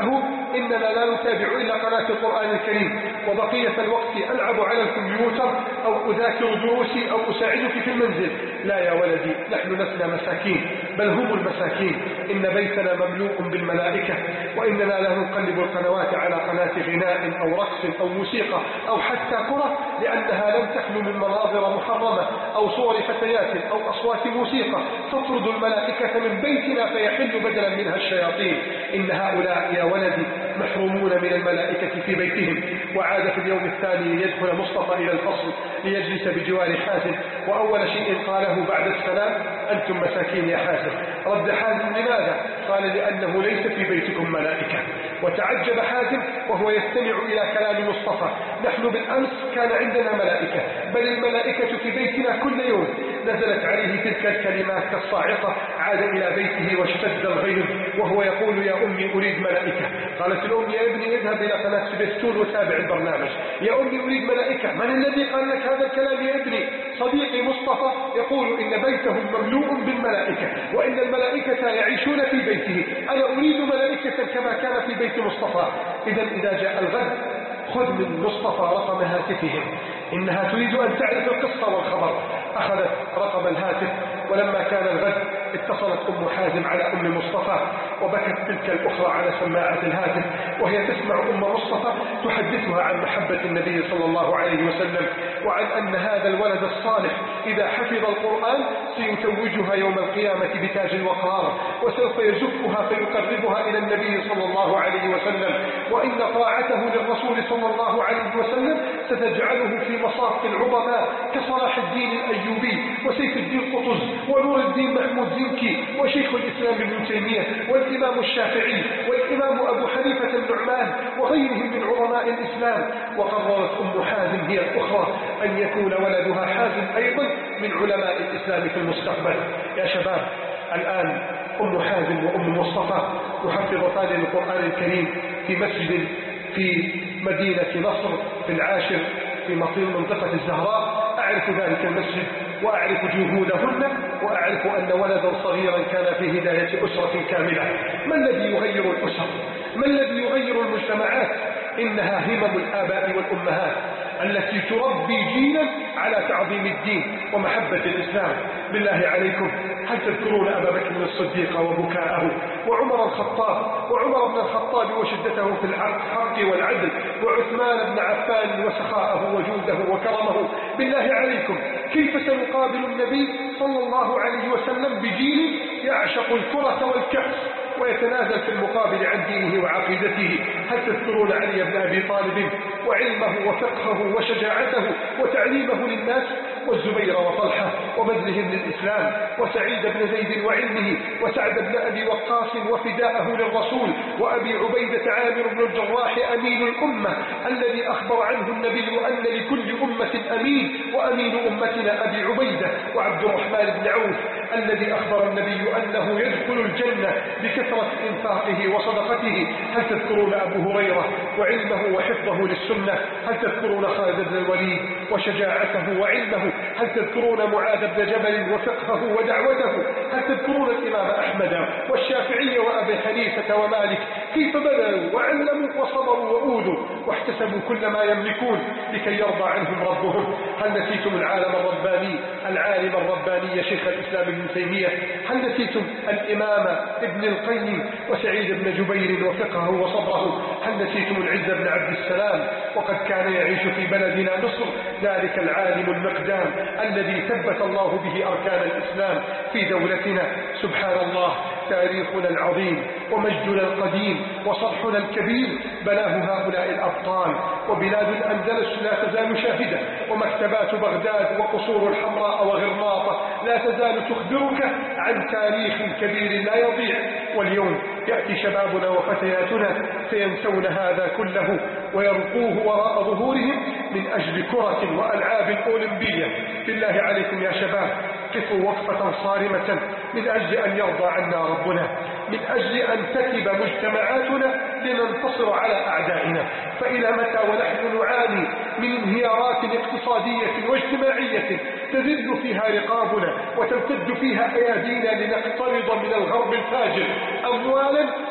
إننا لا نتابع إلا قناة القرآن الكريم، وبقية الوقت ألعب على الكمبيوتر أو أذاكر دروسي أو أساعدك في المنزل. لا يا ولدي، نحن لسنا مساكين، بل هم المساكين. إن بيتنا مملوء بالملائكة، وإننا لا نقلب القنوات على قناة غناء أو رقص أو موسيقى أو حتى كرة، لأنها لم تخلو من مناظر محرمة أو صور فتيات أو أصوات موسيقى تطرد الملائكة من بيتنا فيحل بدلا منها الشياطين. إن هؤلاء يا ولدي محرومون من الملائكة في بيتهم. وعاد في اليوم الثاني ليدخل مصطفى إلى الفصل ليجلس بجوار حازم، وأول شيء قاله بعد السلام: أنتم مساكين يا حازم. رد حازم: لماذا؟ قال: لأنه ليس في بيتكم ملائكة. وتعجب حازم وهو يستمع إلى كلام مصطفى: نحن بالأمس كان عندنا ملائكة، بل الملائكة في بيتنا كل يوم. نزلت عليه تلك الكلمات كالصاعقة، عاد إلى بيته واشتد الغيظ وهو يقول: يا أمي أريد ملائكة. قالت الأم: يا ابني اذهب إلى قناة سبيستون وتابع البرنامج. يا أمي أريد ملائكة. من الذي قال لك هذا الكلام يا ابني؟ صديقي مصطفى يقول إن بيتهم مملوء بالملائكة، وإن الملائكة يعيشون في بيته. أنا أريد ملائكة كما كان في بيت مصطفى. إذا جاء الغد خذ من مصطفى رقم هاتفهم، إنها تريد أن تعرف القصة والخبر. أخذت رقم الهاتف، ولما كان الغد اتصلت أم حازم على أم مصطفى، وبكت تلك الأخرى على سماعة الهاتف وهي تسمع أم مصطفى تحدثها عن محبة النبي صلى الله عليه وسلم، وعن أن هذا الولد الصالح إذا حفظ القرآن سيتوجها يوم القيامة بتاج الوقار، وسوف يزكها فيقربها إلى النبي صلى الله عليه وسلم، وإن طاعته للرسول صلى الله عليه وسلم ستجعله في مصاف العظماء كصلاح الدين الأيوبي وسيف الدين قطز ونور الدين محمود زنكي وشيخ الإسلام ابن تيمية والإمام الشافعي والإمام أبو حنيفة النعمان وغيرهم من علماء الإسلام. وقررت أم حازم هي الأخرى أن يكون ولدها حازم أيضا من علماء الإسلام في المستقبل. يا شباب، الآن أم حازم وأم مصطفى يحفظتان للقرآن الكريم في مسجد في مدينة نصر في العاشر في منطقة الزهراء. أعرف ذلك المسجد وأعرف جهودهن، وأعرف أن ولدا صغيرا كان في هداية أسرة كاملة. ما الذي يغير الأسر؟ ما الذي يغير المجتمعات؟ إنها همم الآباء والأمهات التي تربي جيلا على تعظيم الدين ومحبة الإسلام. بالله عليكم، هل تذكرون أبا بكر الصديق وبكاءه، وعمر الخطاب بن الخطاب وشدته في الحق والعدل، وعثمان بن عفان وسخاءه وجوده وكرمه؟ بالله عليكم، كيف سنقابل النبي صلى الله عليه وسلم بجيل يعشق الكرة والكأس ويتنازل في المقابل عن دينه وعقيدته؟ هل تذكرون علي بن أبي طالب وعلمه وفقهه وشجاعته وتعليمه للناس، والزبير وطلحة وبذلهم للإسلام، وسعيد بن زيد وعلمه، وسعد بن أبي وقاص وفداءه للرسول، وأبي عبيدة عامر بن الجراح أمين الأمة الذي أخبر عنه النبي أن لكل أمة أمين، وأمين أمتنا أبي عبيدة، وعبد الرحمن بن عوف الذي أخبر النبي أنه يدخل الجنة بكثرة إنفاقه وصدقته. هل تذكرون أبو هريرة وعلمه وحفظه للسنة؟ هل تذكرون خالد بن الوليد وشجاعته وعلمه؟ هل تذكرون معاذ بن جبل وفقهه ودعوته؟ هل تذكرون الإمام أحمد والشافعي وأبي حنيفة ومالك كيف بذلوا وعلموا وصبروا وأوذوا واحتسبوا كل ما يملكون لكي يرضى عنهم ربهم؟ هل نسيتم العالم الرباني العالم الرباني شيخ الإسلام ابن تيمية؟ هل نسيتم الإمام ابن القيم وسعيد بن جبير وفقهه وصبره؟ هل نسيتم العز بن عبد السلام وقد كان يعيش في بلدنا مصر ذلك العالم المقدام الذي ثبت الله به أركان الإسلام في دولتنا؟ سبحان الله، تاريخنا العظيم ومجدنا القديم وصرحنا الكبير بناه هؤلاء الأبطال. وبلاد الأندلس لا تزال شاهدة، ومكتبات بغداد وقصور الحمراء وغرناطة لا تزال تخبرك عن تاريخ كبير لا يضيع. واليوم يأتي شبابنا وفتياتنا فينسون هذا كله ويرقوه وراء ظهورهم من أجل كرة وألعاب أولمبية. بالله عليكم يا شباب، قفوا وقفة صارمة من أجل أن يرضى عنا ربنا، من أجل أن تكب مجتمعاتنا لننتصر على أعدائنا. فإلى متى ونحن نعاني من انهيارات اقتصادية واجتماعية تذل فيها رقابنا وتمتد فيها أيادينا لنقترض من الغرب الفاجر أموالا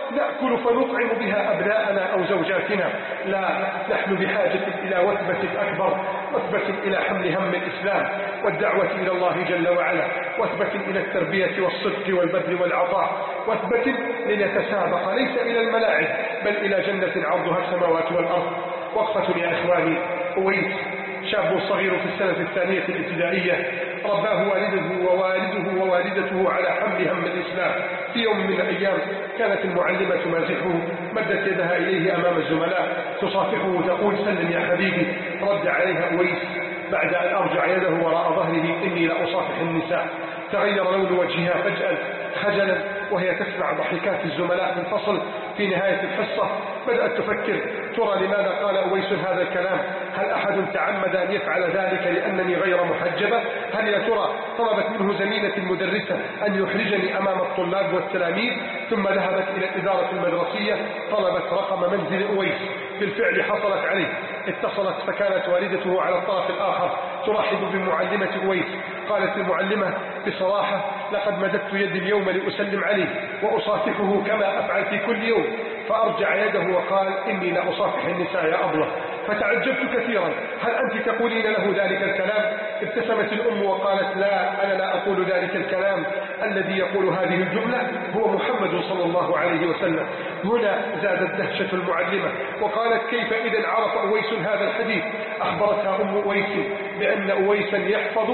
نأكل فنطعم بها أبناءنا أو زوجاتنا. لا، نحن بحاجة إلى وثبة أكبر، وثبة إلى حمل هم الإسلام والدعوة إلى الله جل وعلا، وثبة إلى التربية والصدق والبذل والعطاء، وثبة لنتسابق ليس إلى الملاعب بل إلى جنة عرضها السماوات والأرض. وقفة يا إخواني. أويس شاب صغير في السنة الثانية الابتدائية، رباه والده ووالدته على حمل هم الإسلام. في يوم من الأيام كانت المعلمة تمازحه، مدت يدها إليه أمام الزملاء تصافحه تقول: سلم يا حبيبي. رد عليها أويس بعد أن أرجع يده وراء ظهره: إني لا أصافح النساء. تغير لون وجهها فجأة خجلا وهي تسمع ضحكات الزملاء في الفصل في نهاية الحصة. بدأت تفكر: ترى لماذا قال أويس هذا الكلام؟ هل أحد تعمد أن يفعل ذلك لأنني غير محجبة؟ هل يا ترى طلبت منه زميلة المدرسة أن يحرجني أمام الطلاب والتلاميذ؟ ثم ذهبت إلى الإدارة المدرسية، طلبت رقم منزل أويس. بالفعل حصلت عليه، اتصلت فكانت والدته على الطرف الآخر ترحب بمعلمة أويس. قالت المعلمة بصراحة: لقد مددت يدي اليوم لأسلم عليه وأصافحه كما أفعل في كل يوم. فأرجع يده وقال: إني لا أصافح النساء يا أبلة. فتعجبت كثيرا: هل أنت تقولين له ذلك الكلام؟ ابتسمت الأم وقالت: لا، أنا لا أقول ذلك الكلام، الذي يقول هذه الجملة هو محمد صلى الله عليه وسلم. هنا زادت دهشة المعلمة وقالت: كيف إذا عرف أويس هذا الحديث؟ أخبرتها أم أويس بأن أويسا يحفظ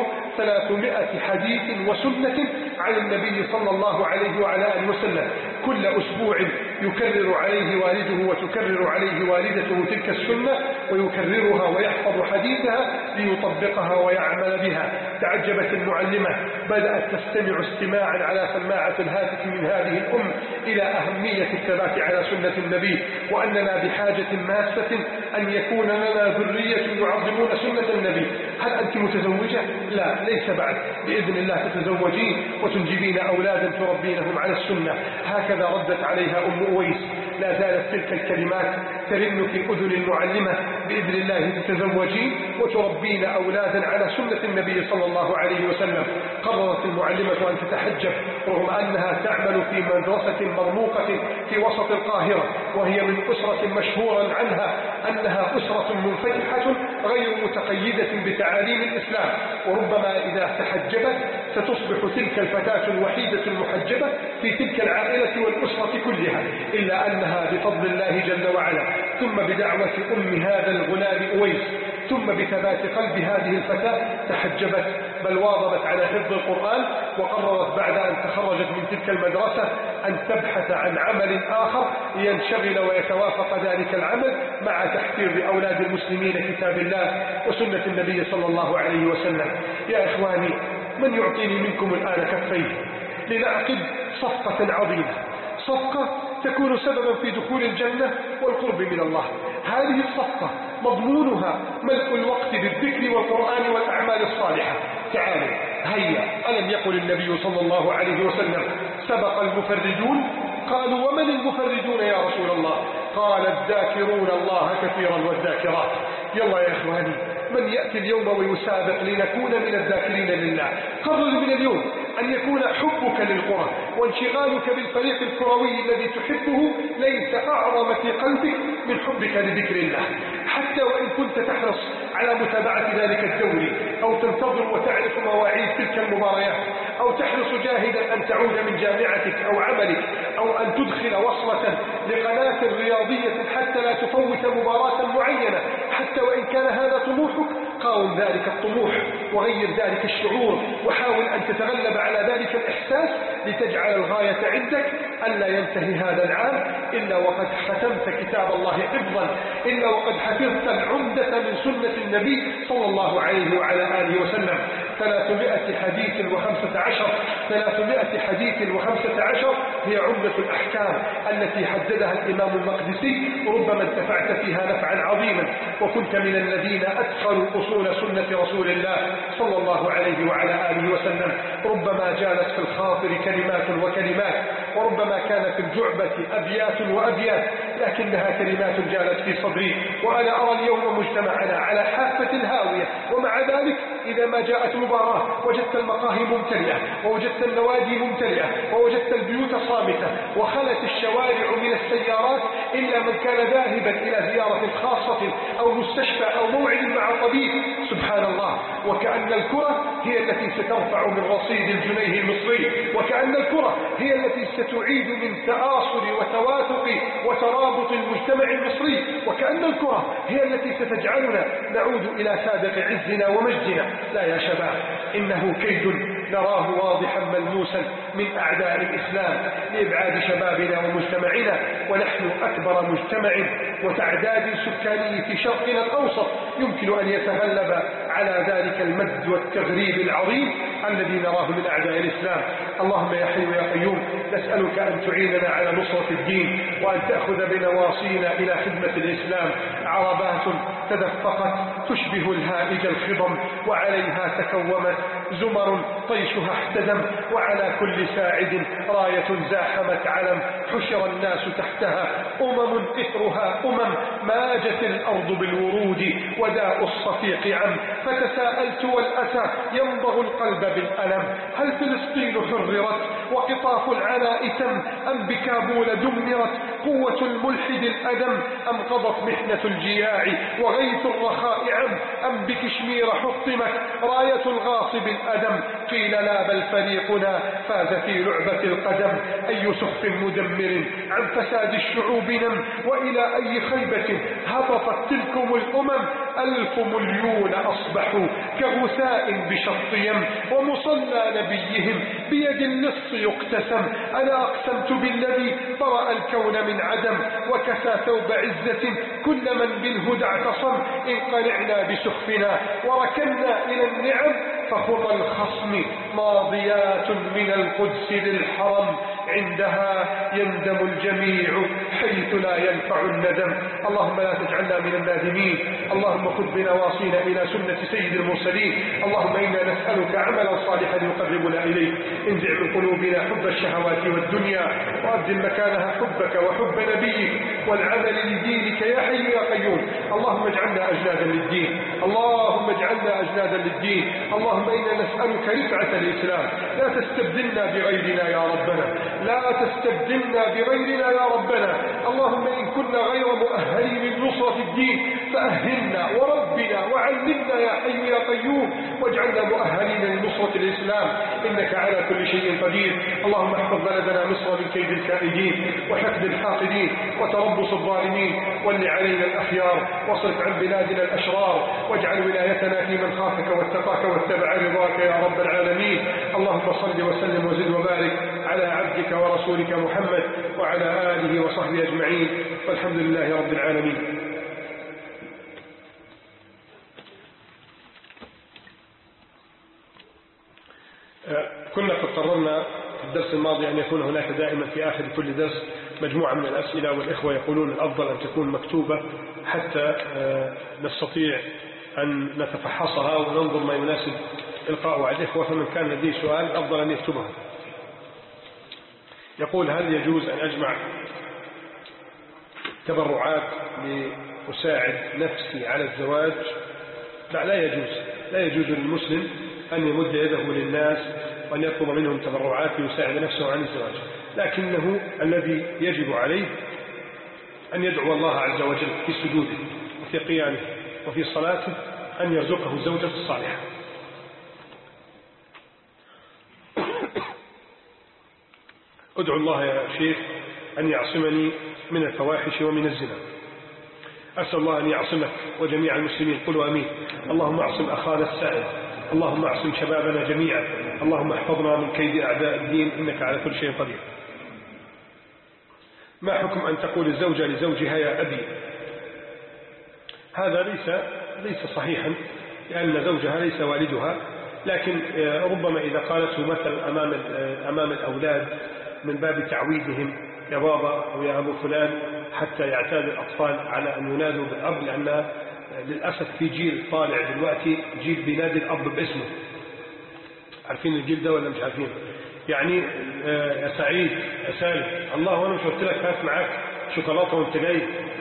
300 حديث وسنة عن النبي صلى الله عليه وعلى آله وسلم، كل أسبوع يكرر عليه والده وتكرر عليه والدته تلك السنة ويكررها ويحفظ حديثها ليطبقها ويعمل بها. تعجبت المعلمة، بدأت تستمع استماعا على سماعة الهاتف من هذه الأم إلى أهمية الثبات على سنة النبي، وأننا بحاجة ماسة أن يكون لنا ذرية يعظمون سنة النبي. هل أنت متزوجة؟ لا، ليس بعد، بإذن الله تتزوجين وتنجبين أولادا تربينهم على السنة. هكذا ردت عليها أم أويس. لا زالت تلك الكلمات ترن في أذن المعلمة: بإذن الله تتزوجين وتربين أولادا على سنة النبي صلى الله عليه وسلم. قررت المعلمة أن تتحجب رغم أنها تعمل في مدرسة مرموقة في وسط القاهرة، وهي من أسرة مشهورا عنها أنها أسرة منفتحة غير متقيدة بتعاليم الإسلام، وربما إذا تحجبت ستصبح تلك الفتاة الوحيدة المحجبة في تلك العائلة والأسرة كلها. إلا أنها بفضل الله جل وعلا، ثم بدعوة أم هذا الغلام أويس، ثم بثبات قلب هذه الفتاة تحجبت، بل واظبت على حفظ القرآن. وقررت بعد أن تخرجت من تلك المدرسة أن تبحث عن عمل آخر لينشغل ويتوافق ذلك العمل مع تحفير أولاد المسلمين كتاب الله وسنة النبي صلى الله عليه وسلم. يا إخواني، من يعطيني منكم الآن كفيه لنعقد صفقة عظيمة، صفقة تكون سببا في دخول الجنة والقرب من الله. هذه الصفقة مضمونها ملء الوقت بالذكر والقرآن والأعمال الصالحة. تعالوا هيا، ألم يقل النبي صلى الله عليه وسلم: سبق المفردون؟ قالوا: ومن المفردون يا رسول الله؟ قال: الذاكرون الله كثيرا والذاكرات. يلا يا إخواني، من يأتي اليوم ويسابق لنكون من الذاكرين لله؟ قرر من اليوم أن يكون حبك للقرى وانشغالك بالفريق الكروي الذي تحبه ليس أعظم في قلبك من حبك لذكر الله. حتى وإن كنت تحرص على متابعة ذلك الدوري، أو تنتظر وتعرف مواعيد تلك المباريات، أو تحرص جاهدا أن تعود من جامعتك أو عملك، أو أن تدخل وصلة لقناة رياضية حتى لا تفوت مباراة معينة، حتى وإن كان هذا طموحك، قاوم ذلك الطموح وغير ذلك الشعور، وحاول أن تتغلب على ذلك الإحساس لتجعل الغاية عندك ألا ينتهي هذا العام إلا وقد ختمت كتاب الله حفظا، إلا وقد حفظت العمدة من سنة النبي صلى الله عليه وعلى آله وسلم. 300 حديث و15 هي عمدة الأحكام التي حددها الإمام المقدسي. ربما انتفعت فيها نفعا عظيما وكنت من الذين أدخلوا أصول سنة رسول الله صلى الله عليه وعلى آله وسلم. ربما جالت في الخاطر كلمات وكلمات، وربما كان في الجعبة أبيات وأبيات، لكنها كلمات جالت في صدري، وأنا أرى اليوم مجتمعنا على حافة الهاوية. ومع ذلك إذا ما جاءت مباراة وجدت المقاهي ممتلئة، ووجدت النوادي ممتلئة، ووجدت البيوت صامتة، وخلت الشوارع من السيارات إلا من كان ذاهبا إلى زيارة خاصة أو مستشفى أو موعد مع طبيب. سبحان الله، وكأن الكرة هي التي سترفع من رصيد الجنيه المصري، وكأن الكرة هي التي ستعيد من تآصر وتواثق وترابط المجتمع المصري، وكأن الكرة هي التي ستجعلنا نعود إلى سابق عزنا ومجدنا. لا يا شباب، إنه كيد نراه واضحا ملموسا من أعداء الإسلام لإبعاد شبابنا ومجتمعنا، ونحن أكبر مجتمع وتعداد سكاني في شرقنا الأوسط يمكن أن يتغلب على ذلك المد والتغريب العظيم الذي نراه من أعداء الإسلام. اللهم يا حي يا قيوم، نسألك أن تعيننا على نصرة الدين، وأن تأخذ بنواصينا إلى خدمة الإسلام. عربات تدفقت تشبه الهائج الخضم، وعليها تكومت زمر طيشها احتدم، وعلى كل ساعد راية زاحمت علم، حشر الناس تحتها إثرها ماجت الأرض بالورود، وداء الصفيق عم، فتساءلت والأسى ينضغ القلب بالألم، هل فلسطين حررت وقطاف العناء تم، أم بكابول دمرت قوة الملحد الأدم، أم قضت محنة الجياع وغيث الرخاء عم، أم بكشمير حطمت راية الغاصب الأدم. قيل لا، بل فريقنا فاز في لعبة القدم. أي سخف مدمر عن فساد الشعوب نم، وإلى أي خيبة هبطت تلكم الأمم. 1000 مليون أصبحوا كغثاء بشط يم، ومصلى نبيهم بيد النص يقتسم. أنا أقسمت بالذي طرأ الكون من عدم، وكسى ثوب عزة كل من بالهدى اعتصم. إن قنعنا بسخفنا وركنا إلى النعم، فخطى الخصم ماضيات من القدس للحرم، عندها يندم الجميع حيث لا ينفع الندم. اللهم لا تجعلنا من النادمين، اللهم خذ بنواصينا إلى سنة سيد المرسلين. اللهم إنا نسألك عملا صالحا يقربنا إليك. انزع من قلوبنا حب الشهوات والدنيا، وأبدل مكانها حبك وحب نبيك والعمل لدينك يا حي يا قيوم. اللهم اجعلنا أجنادا للدين، اللهم اجعلنا أجنادا للدين. اللهم إنا نسألك رفعة الإسلام، لا تستبدلنا بغيرنا يا ربنا، لا تستبدلنا بغيرنا يا ربنا. اللهم إن كنا غير مؤهلين لنصرة الدين فأهلنا وربنا وعلمنا يا حي يا قيوم، واجعلنا مؤهلين لنصرة الإسلام، إنك على كل شيء قدير. اللهم احفظ بلدنا مصر من كيد الكائدين وحقد الحاقدين وتربص الظالمين، ول علينا الأخيار، واصرف عن بلادنا الأشرار، واجعل ولايتنا في من خافك واتقاك واتبع رضاك يا رب العالمين. اللهم صل وسلم وزد وبارك على عبدك ورسولك محمد وعلى آله وصحبه أجمعين، والحمد لله رب العالمين. كنا قد قررنا في الدرس الماضي أن يكون هناك دائما في آخر كل درس مجموعة من الأسئلة، والإخوة يقولون الأفضل أن تكون مكتوبة حتى نستطيع أن نتفحصها وننظر ما يناسب إلقاء على الإخوة، فمن كان لديه سؤال أفضل أن يكتبها. يقول: هل يجوز أن أجمع تبرعات لأساعد نفسي على الزواج؟ لا يجوز. لا يجوز للمسلم أن يمد يده للناس وأن يطلب منهم تبرعات ليساعد نفسه عن الزواج، لكنه الذي يجب عليه أن يدعو الله عز وجل في سجوده وفي قيامه وفي صلاته أن يرزقه الزوجة الصالحة. ادعو الله يا شيخ أن يعصمني من الفواحش ومن الزنا. أسأل الله أن يعصمك وجميع المسلمين، قلوا أمين. اللهم اعصم أخانا السائل، اللهم اعصم شبابنا جميعا، اللهم احفظنا من كيد أعداء الدين، إنك على كل شيء قدير. ما حكم أن تقول الزوجة لزوجها يا أبي؟ هذا ليس صحيحا، لأن زوجها ليس والدها، لكن ربما إذا قالته مثلا أمام الأولاد من باب تعويدهم يا بابا أو يا أبو فلان، حتى يعتاد الأطفال على أن ينادوا بالأب، لأن للأسف في جيل طالع دلوقتي جيل بينادي الأب باسمه. عارفين الجيل ده ولا مش عارفين؟ يعني يا سعيد يا سالم، الله، وأنا مش قلت لك هات معاك شوكولاتة وانت جاي.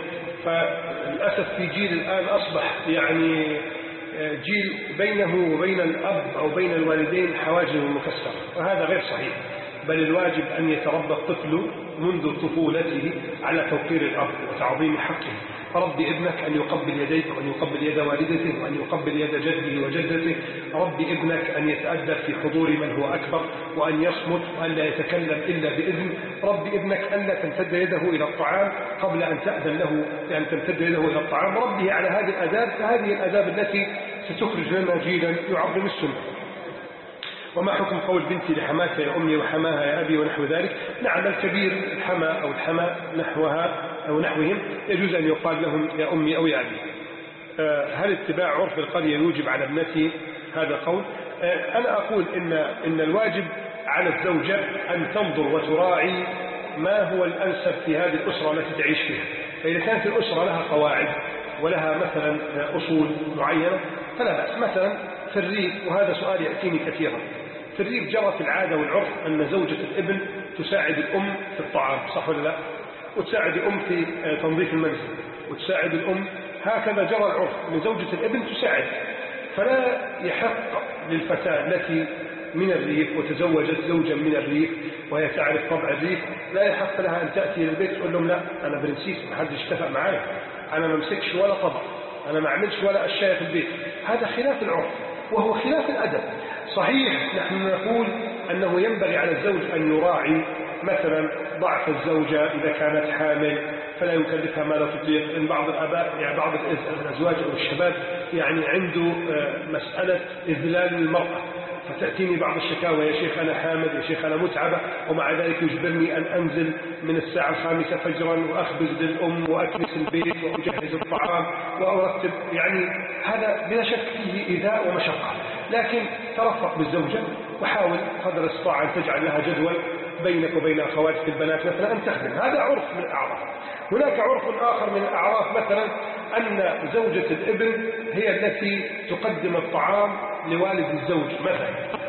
فللأسف في جيل الآن أصبح يعني جيل بينه وبين الأب أو بين الوالدين حواجز مكسرة، وهذا غير صحيح. بل الواجب أن يتربى الطفل منذ طفولته على توقير الأب وتعظيم حقه. فربي ابنك أن يقبل يديك وأن يقبل يد والدته وأن يقبل يد جده وجدته. ربي ابنك أن يتأدب في حضور من هو أكبر وأن يصمت وأن لا يتكلم إلا بإذن. ربي ابنك أن لا تمتد يده إلى الطعام قبل أن تأذن له أن تمتد يده إلى الطعام. ربه على هذه الآداب، فهذه الآداب التي ستخرج لنا جيلا يعظم السنة. وما حكم قول بنتي لحماتها يا أمي وحماها يا أبي ونحو ذلك؟ نعم، الكبير الحما أو الحما نحوها أو نحوهم يجوز أن يقال لهم يا أمي أو يا أبي. هل اتباع عرف القرية يوجب على ابنتي؟ هذا قول. أنا أقول إن الواجب على الزوجة أن تنظر وتراعي ما هو الأنسب في هذه الأسرة التي تعيش فيها. فإذا كانت الأسرة لها قواعد ولها مثلا أصول معينة فلا بأس. مثلا في الريف، وهذا سؤال يأتيني كثيرا، في الريف جرت العادة والعرف أن زوجة الابن تساعد الأم في الطعام، صح ولا لا؟ وتساعد الأم في تنظيف المنزل، وتساعد الأم، هكذا جرى العرف أن زوجة الابن تساعد. فلا يحق للفتاة التي من الريف وتزوجت زوجا من الريف وهي تعرف طبع الريف، لا يحق لها أن تأتي إلى البيت تقول لهم لا أنا برنسيس ما حدش اتفق معايا، أنا ما امسكش ولا طبع، أنا ما أعملش ولا أشياء في البيت. هذا خلاف العرف وهو خلاف الأدب. صحيح نحن نقول أنه ينبغي على الزوج أن يراعي مثلا ضعف الزوجة إذا كانت حامل فلا يكلفها ما لا تطيق. إن بعض الآباء يعني بعض الأزواج أو الشباب يعني عنده مسألة إذلال المرأة، فتأتيني بعض الشكاوى يا شيخ أنا حامل، يا شيخ أنا متعبة، ومع ذلك يجبرني أن أنزل من الساعة 5 فجرا وأخبز للأم وأكنس البيت وأجهز الطعام وأرتب. يعني هذا بلا شك فيه إيذاء ومشقة، لكن ترفق بالزوجة وحاول قدر الاستطاعة أن تجعل لها جدول بينك وبين أخواتك البنات مثلا أن تخدم. هذا عرف من الأعراف. هناك عرف آخر من الأعراف مثلا أن زوجة الابن هي التي تقدم الطعام لوالد الزوج مثلا،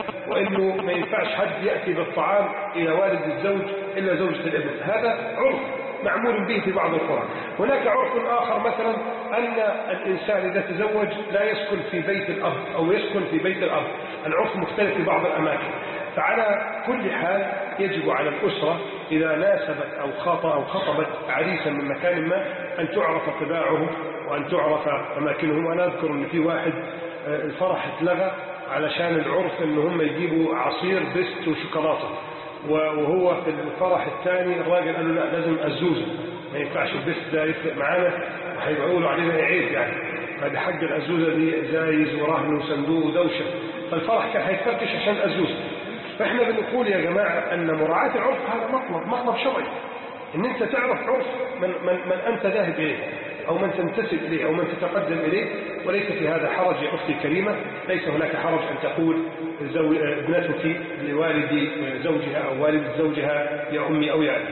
وإنه ما ينفعش حد يأتي بالطعام إلى والد الزوج إلا زوجة الابن. هذا عرف معمول به في بعض القرى. هناك عرف آخر مثلا أن الإنسان إذا تزوج لا يسكن في بيت الأب أو يسكن في بيت الأب. العرف مختلف في بعض الأماكن. فعلى كل حال يجب على الأسرة إذا ناسبت أو خطبت عريسا من مكان ما أن تعرف طباعه وأن تعرف أماكنهم. وأنا أذكر أن في واحد الفرح اتلغى علشان العرف أن هم يجيبوا عصير بيست وشوكولاتة، وهو في الفرح الثاني الراجل قال له لا لازم أزوزة، ما ينفعش البيست ده يفرق معانا وهيقولوا علينا عيب يعني، هذا حق الأزوزة دي زايز ورهن وصندوق ودوشة. فالفرح كان هيتفركش عشان الأزوزة. فإحنا بنقول يا جماعة أن مراعاة العرف هذا مطلب شرعي، إن أنت تعرف عرف من أنت ذاهب إليه أو من تنتسب إليه أو من تتقدم إليه. وليس في هذا حرج يا أختي الكريمة، ليس هناك حرج أن تقول ابنتك لوالد زوجها أو والد زوجها يا أمي أو يا أبي.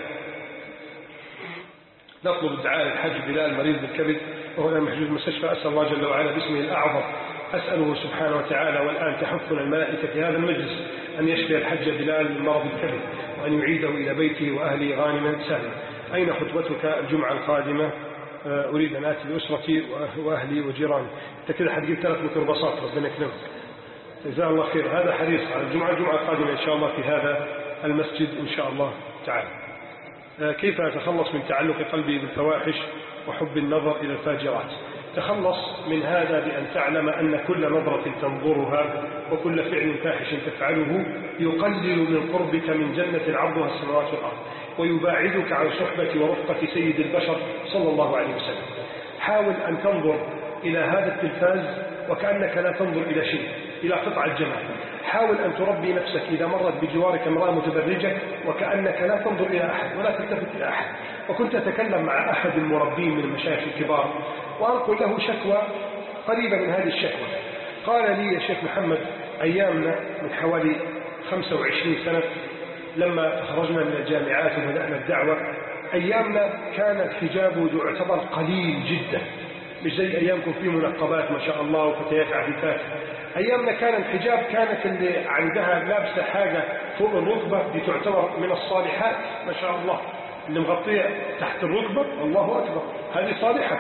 نطلب الدعاء للحاج بلال مريض بالكبد وهو الآن محجوز المستشفى. أسأل الله جل وعلا باسمه الأعظم، أسأله سبحانه وتعالى والآن تحفنا الملائكة في هذا المجلس أن يشفي الحج بلال من مرض الكبد وأن يعيده إلى بيته وأهله غانما سالما. أين خطبتك الجمعة القادمة؟ أريد أن آتي بأسرتي وأهلي وجيراني. أنت كده هتجيب 3 ميكروباصات ربنا يكرمك. جزاه الله خير. هذا حريص على الجمعة القادمة إن شاء الله في هذا المسجد إن شاء الله تعالى. كيف أتخلص من تعلق قلبي بالفواحش وحب النظر إلى الفاجرات؟ تخلص من هذا بأن تعلم أن كل نظرة تنظرها وكل فعل فاحش تفعله يقلل من قربك من جنة عرضها السماوات والأرض ويباعدك عن صحبة ورفقة سيد البشر صلى الله عليه وسلم. حاول أن تنظر إلى هذا التلفاز وكأنك لا تنظر إلى شيء، إلى قطعة جمال. حاول أن تربي نفسك إذا مرت بجوارك امرأة متبرجة وكأنك لا تنظر إلى أحد ولا تلتفت إلى أحد. وكنت أتكلم مع أحد المربين من المشايخ الكبار وأنقل له شكوى قريبة من هذه الشكوى. قال لي يا شيخ محمد أيامنا من حوالي 25 سنة لما تخرجنا من الجامعات وبدأنا الدعوة، أيامنا كان الحجاب يعتبر قليل جدا، مش زي أيامكم في منقبات ما شاء الله وفتيات عفيفات. أيامنا كان الحجاب كانت اللي عندها لابسة حاجة فوق الركبة دي تعتبر من الصالحات ما شاء الله. اللي مغطية تحت الركبة الله أكبر هذه صالحة.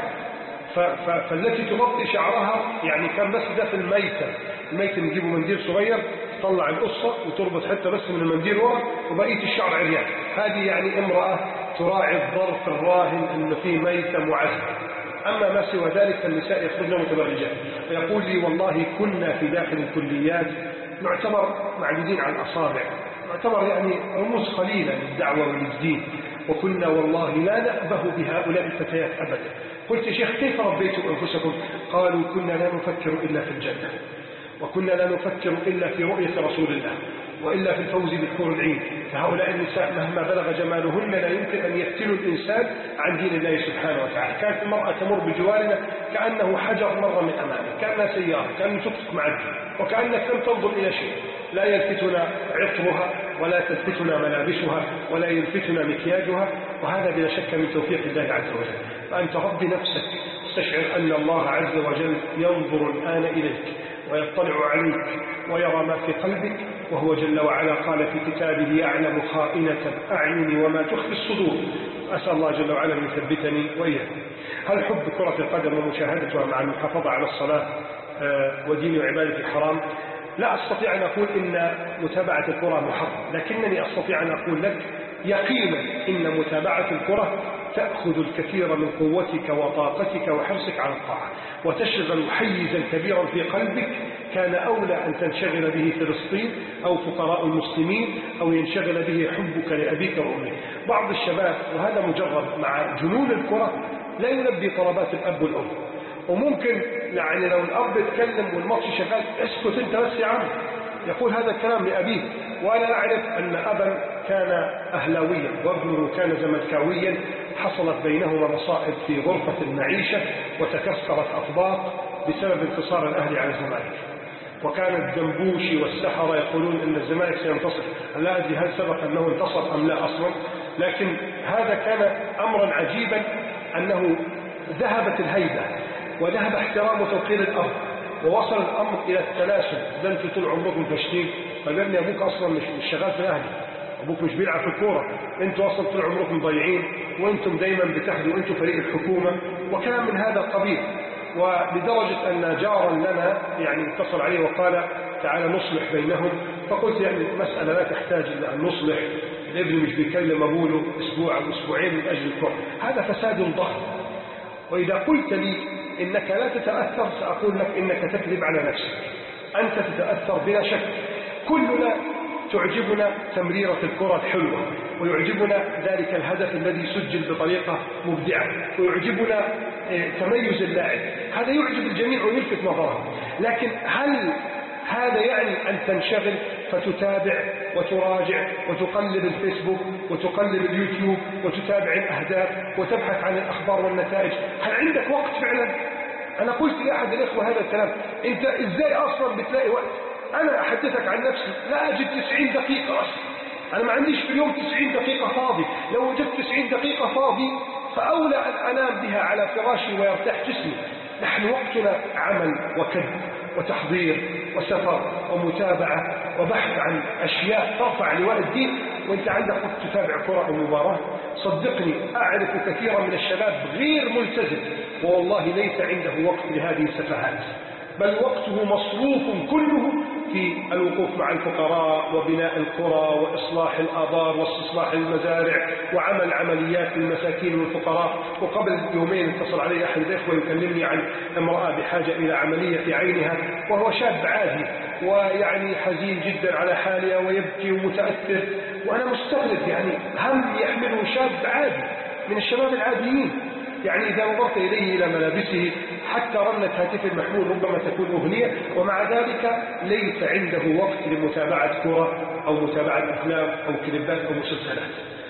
فالتي تغطي شعرها يعني كان بس ده في الميتة نجيبه منديل صغير تطلع القصة وتربط حتى بس من المنديل ورا وبقية الشعر عريان. هذه يعني امرأة تراعي الظرف الراهن انه في ميتة معزة. اما ما سوى ذلك فالنساء يخرجن متبرجات. ويقول لي والله كنا في داخل الكليات نعتبر معدودين على الاصابع، نعتبر يعني رموز قليلة للدعوة وللدين، وكنا والله لا نأبه بهؤلاء الفتيات ابدا. قلت يا شيخ كيف ربيتم انفسكم؟ قالوا كنا لا نفكر الا في الجنة، وكنا لا نفكر إلا في رؤية رسول الله، وإلا في الفوز بالحور العين. فهؤلاء النساء مهما بلغ جمالهن لا يمكن أن يفتنوا الإنسان عن دين الله سبحانه وتعالى. كانت المرأة تمر بجوارنا كأنه حجر مر من أمامك، كأنها سيارة، كأنه تكتك معدي، وكأنك لم تنظر إلى شيء. لا يلفتنا عطرها ولا تلفتنا ملابسها ولا يلفتنا مكياجها، وهذا بلا شك من توفيق الله عز وجل. فأنت رب نفسك استشعر أن الله عز وجل ينظر الآن إليك ويطلع عليك ويرى ما في قلبك، وهو جل وعلا قال في كتابه يعلم خائنة الأعين وما تخفي الصدور. أسأل الله جل وعلا أن يثبتني وإياكم. هل حب كرة القدم ومشاهدتها مع المحافظة على الصلاة ودين وعبادة حرام؟ لا أستطيع أن أقول إن متابعة الكرة محرم، لكنني أستطيع أن أقول لك يقينا إن متابعة الكرة تأخذ الكثير من قوتك وطاقتك وحرصك على الطاعة، وتشغل حيزا كبيرا في قلبك كان أولى أن تنشغل به فلسطين أو فقراء المسلمين أو ينشغل به حبك لأبيك وأمك. بعض الشباب وهذا مجرد مع جنون الكرة لا يلبي طلبات الأب والأم، وممكن يعني لو الأب يتكلم والماتش شغال اسكت انت بس يا عم، يقول هذا الكلام لأبيه. وأنا أعرف أن أبا كان أهلاويا وابنه كان زملكاويا، حصلت بينهما مصائب في غرفة المعيشة وتكسرت أطباق بسبب انتصار الأهلي على الزمالك، وكان الدنبوشي والسحرة يقولون أن الزمالك سينتصر. لا أدري هل سبق أنه انتصر أم لا أصلا، لكن هذا كان أمرا عجيبا أنه ذهبت الهيبة وذهب احترام وتوقير الأرض، ووصل الأمر إلى التلاسل. ده انتوا طول عمركم فاشلين، فقالني أبوك أصلا مش شغال في الأهلي، أبوك مش بيلعب في الكورة، انتوا أصلا طول عمركم ضايعين، وانتم دايما بتحدوا، انتوا فريق الحكومة، وكلام من هذا القبيل. ولدرجة أن جارا لنا يعني اتصل عليه وقال تعالى نصلح بينهم. فقلت يعني مسألة لا تحتاج إلى أن نصلح، الابن مش بيكلم أبوه أسبوع أو أسبوعين من أجل الكورة، هذا فساد ضخم. وإذا قلت لي إنك لا تتأثر سأقول لك إنك تكذب على نفسك. أنت تتأثر بلا شك، كلنا تعجبنا تمريرة الكرة الحلوة، ويعجبنا ذلك الهدف الذي سجل بطريقة مبدعة، ويعجبنا تميز اللاعب، هذا يعجب الجميع ويلفت نظرهم. لكن هل هذا يعني أن تنشغل فتتابع وتراجع وتقلب الفيسبوك وتقلب اليوتيوب وتتابع الأهداف وتبحث عن الأخبار والنتائج؟ هل عندك وقت فعلا؟ أنا قلت لأحد الإخوة هذا الكلام، أنت إزاي أصلا بتلاقي وقت؟ أنا أحدثك عن نفسي لا أجد 90 دقيقة أصلا، أنا ما عنديش في اليوم 90 دقيقة فاضي. لو وجدت 90 دقيقة فاضي فأولى أن أنام بها على فراشي ويرتاح جسمي. نحن وقتنا عمل وكد وتحضير وسفر ومتابعة وبحث عن أشياء ترفع لواء الدين، وانت عندك وقت تتابع كرة ومباراة. صدقني أعرف كثيرا من الشباب غير ملتزم والله ليس عنده وقت لهذه السفاهات، بل وقته مصروف كله في الوقوف مع الفقراء وبناء القرى وإصلاح الآبار واستصلاح المزارع وعمل عمليات للمساكين والفقراء. وقبل يومين اتصل علي أحد الإخوة يكلمني عن امرأة بحاجة إلى عملية في عينها، وهو شاب عادي ويعني حزين جدا على حالها ويبكي ومتأثر، وأنا مستغرب يعني هم يحمله شاب عادي من الشباب العاديين. يعني إذا نظرت إليه إلى ملابسه حتى رنة هاتف المحمول ربما تكون أغنية، ومع ذلك ليس عنده وقت لمتابعة كرة أو متابعة أفلام أو كليبات أو مسلسلات.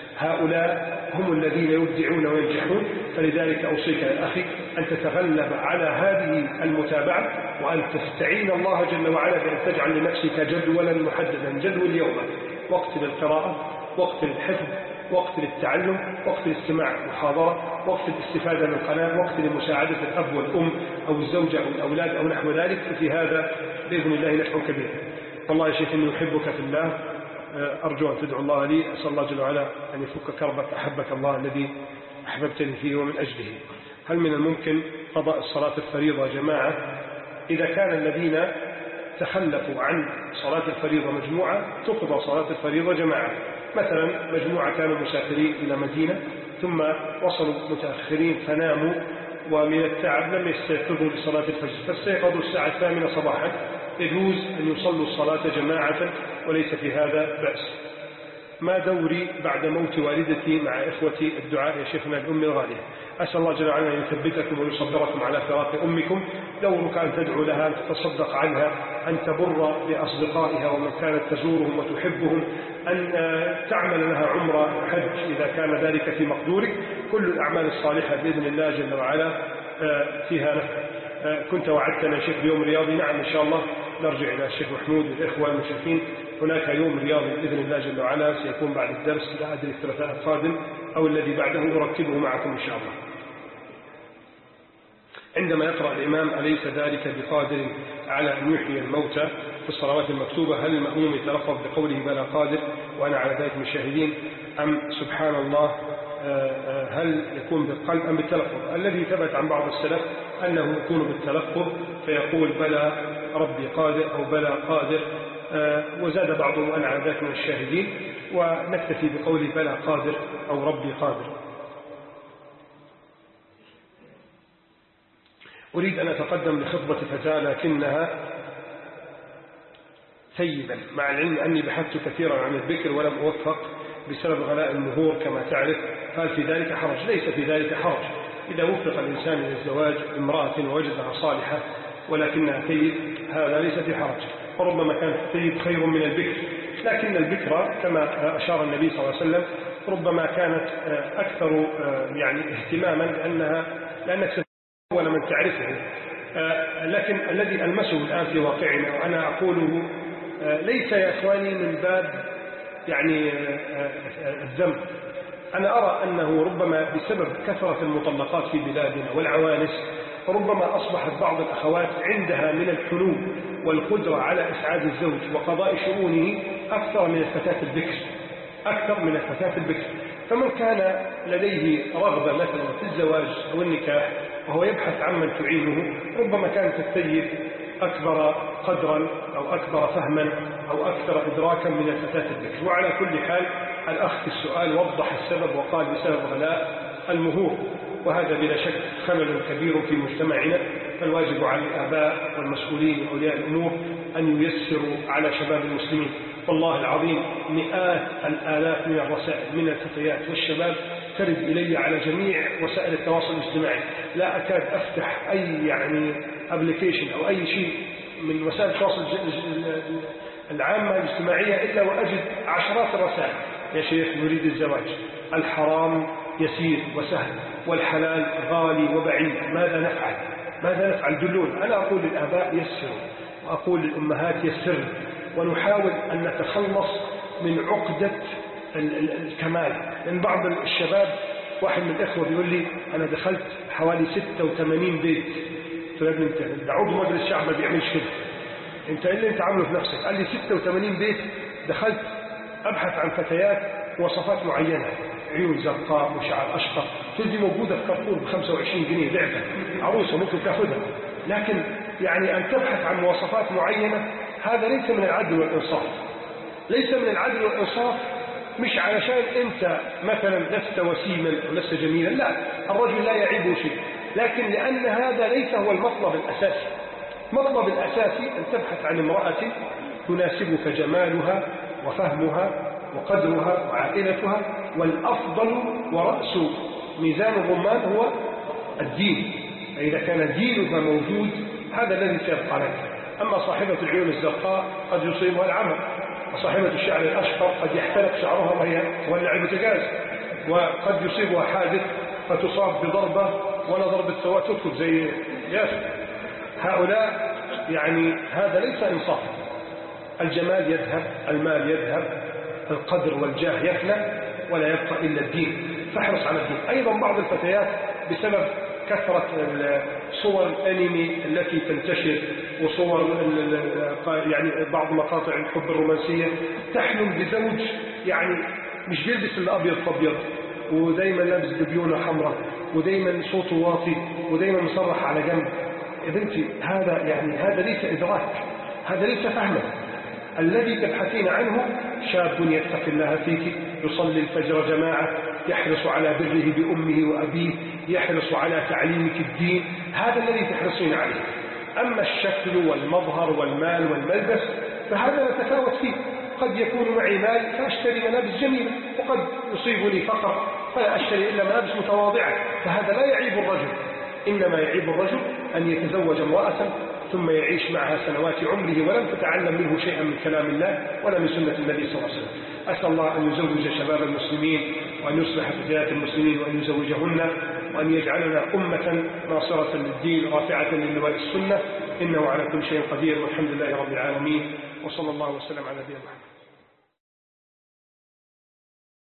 هؤلاء هم الذين يبدعون وينجحون. فلذلك أوصيك يا أخي أن تتغلب على هذه المتابعة، وأن تستعين الله جل وعلا بأن تجعل لنفسك جدولا محددا. جدول اليوم وقت للقراءة، وقت للحفظ، وقت للتعلم، وقت لاستماع محاضرة، وقت الاستفادة من القناة، وقت لمساعدة الأب والأم أو الزوجة أو الأولاد أو نحو ذلك. ففي هذا بإذن الله نفع كبير. والله يا شيخ إني أحبك في الله أرجو أن تدعو الله لي، أسأل الله جل وعلا أن يفك كربك، أحبك الله الذي أحببتني فيه ومن أجله. هل من الممكن قضاء الصلاة الفريضة جماعة إذا كان الذين تخلفوا عن صلاة الفريضة مجموعة تقضى صلاة الفريضة جماعة؟ مثلا مجموعة كانوا مسافرين إلى مدينة ثم وصلوا متأخرين فناموا ومن التعب لم يستيقظوا لصلاة الفجر فاستيقظوا الساعة 8 صباحا، يجوز أن يصلوا الصلاة جماعة وليس في هذا بأس. ما دوري بعد موت والدتي مع إخوتي الدعاء يا شيخنا الأم الغالية؟ أسأل الله جل وعلا أن يثبتكم ويصبركم على فراق أمكم. دورك أن تدعو لها، أن تتصدق عنها، أن تبر بأصدقائها ومن كانت تزورهم وتحبهم، أن تعمل لها عمرة حج إذا كان ذلك في مقدورك. كل الأعمال الصالحة بإذن الله جل وعلا فيها نفع. كنت وعدتنا شيخ بيوم رياضي، نعم إن شاء الله نرجع إلى الشيخ محمود والإخوة المشرفين. هناك يوم رياضي بإذن الله جل وعلا سيكون بعد الدرس، لا أدري الثلاثاء القادم أو الذي بعده، أرتبه معكم إن شاء الله. عندما يقرأ الإمام أليس ذلك بقادر على أن يحيي الموتى في الصلوات المكتوبة، هل المأموم يتلفظ بقوله بلى قادر وأنا على ذلك من الشاهدين، أم سبحان الله هل يكون بالقلب أم بالتلفظ؟ الذي ثبت عن بعض السلف أنه يكون بالتلفظ فيقول بلى ربي قادر أو بلى قادر، وزاد بعضهم أنا على ذلك من الشاهدين، ونكتفي بقول بلى قادر أو ربي قادر. أريد أن أتقدم لخطبة فتاة لكنها ثيبا، مع العلم أني بحثت كثيرا عن الذكر ولم أوفق بسبب غلاء المهور كما تعرف، هل في ذلك حرج؟ ليس في ذلك حرج إذا وفق الإنسان للزواج امرأة ووجدها صالحة ولكنها ثيب، هذا ليس في حرج، وربما كانت الثيب خير من البكر، لكن البكرة كما أشار النبي صلى الله عليه وسلم ربما كانت أكثر يعني اهتماما لأنك أول من تعرفه. لكن الذي ألمسه الآن في واقعنا وأنا أقوله ليس يا إخواني من باب يعني الذنب، أنا أرى أنه ربما بسبب كثرة المطلقات في بلادنا والعوانس ربما أصبحت بعض الأخوات عندها من الحنو والقدرة على إسعاد الزوج وقضاء شؤونه أكثر من الفتاة البكر. فمن كان لديه رغبة مثلا في الزواج أو النكاح وهو يبحث عمن تعينه ربما كانت الثيب أكبر قدرا أو أكبر فهما أو أكثر إدراكا من الفتاة البكر. وعلى كل حال الأخ في السؤال وضح السبب وقال بسبب غلاء المهور، وهذا بلا شك خلل كبير في مجتمعنا، فالواجب على الآباء والمسؤولين وأولياء الأمور أن ييسروا على شباب المسلمين. والله العظيم مئات الآلاف من الرسائل من الفتيات والشباب ترد إلي على جميع وسائل التواصل الاجتماعي، لا أكاد أفتح أي يعني أبليكيشن أو أي شيء من وسائل التواصل العامة الاجتماعية إلا وأجد عشرات الرسائل: يا شيخ نريد الزواج، الحرام يسير وسهل والحلال غالي وبعيد، ماذا نفعل دلون. أنا أقول للآباء يسروا وأقول للأمهات يسروا، ونحاول أن نتخلص من عقدة الكمال. لأن بعض الشباب، واحد من الإخوة بيقول لي أنا دخلت حوالي 86 بيت، فقال لي أنت عضو مجلس الشعب ما بيعملش كده، أنت إيه اللي أنت عامله في نفسك؟ قال لي 86 بيت دخلت أبحث عن فتيات وصفات معينة، عيون زرقاء وشعر أشقر، تجي موجودة في كارفور ب25 جنيه لعبة عروسة ممكن تاخدها، لكن يعني أن تبحث عن مواصفات معينة هذا ليس من العدل والإنصاف. ليس من العدل والإنصاف مش علشان أنت مثلا لست وسيما ولست جميلا، لا، الرجل لا يعيبه شيء، لكن لأن هذا ليس هو المطلب الأساسي. المطلب الأساسي أن تبحث عن امرأة تناسبك جمالها وفهمها وقدرها وعائلتها، والأفضل ورأس ميزان الرمان هو الدين، فإذا كان دينها موجود هذا الذي سيبقى لك. أما صاحبة العيون الزرقاء قد يصيبها العمى، وصاحبة الشعر الأشقر قد يحترق شعرها وهي تولع البوتاجاز، وقد يصيبها حادث فتصاب بضربة ولا ضربة سواء تدخل زي ياسر. هؤلاء يعني هذا ليس إنصاف. الجمال يذهب، المال يذهب، القدر والجاه يفنى، ولا يبقى إلا الدين، فاحرص على الدين. أيضا بعض الفتيات بسبب كثرة صور الأنمي التي تنتشر وصور يعني بعض مقاطع الحب الرومانسية تحلم بزوج يعني مش بيلبس إلا أبيض فأبيض، ودايما لابس دبيونة حمراء، ودايما صوته واطي، ودايما مصرح على جنب. يا بنتي هذا ليس إدراك، هذا ليس فهما. الذي تبحثين عنه شاب يتقي الله فيك، يصلي الفجر جماعة، يحرص على بره بأمه وأبيه، يحرص على تعليمك الدين، هذا الذي تحرصين عليه. أما الشكل والمظهر والمال والملبس فهذا نتفاوت فيه. قد يكون معي مال فأشتري ملابس جميلة، وقد يصيبني فقر فلا أشتري إلا ملابس متواضعة، فهذا لا يعيب الرجل. إنما يعيب الرجل أن يتزوج امرأة ثم يعيش معها سنوات عمره ولم تتعلم منه شيئا من كلام الله ولا من سنة النبي صلى الله عليه وسلم. أسأل الله أن يزوج شباب المسلمين، وأن يصلح فتيات المسلمين، وأن يزوجهن، وأن يجعلنا أمة ناصرة للدين رافعة للواء السنة، إنه على كل شيء قدير، والحمد لله رب العالمين، وصلى الله وسلم على نبينا محمد.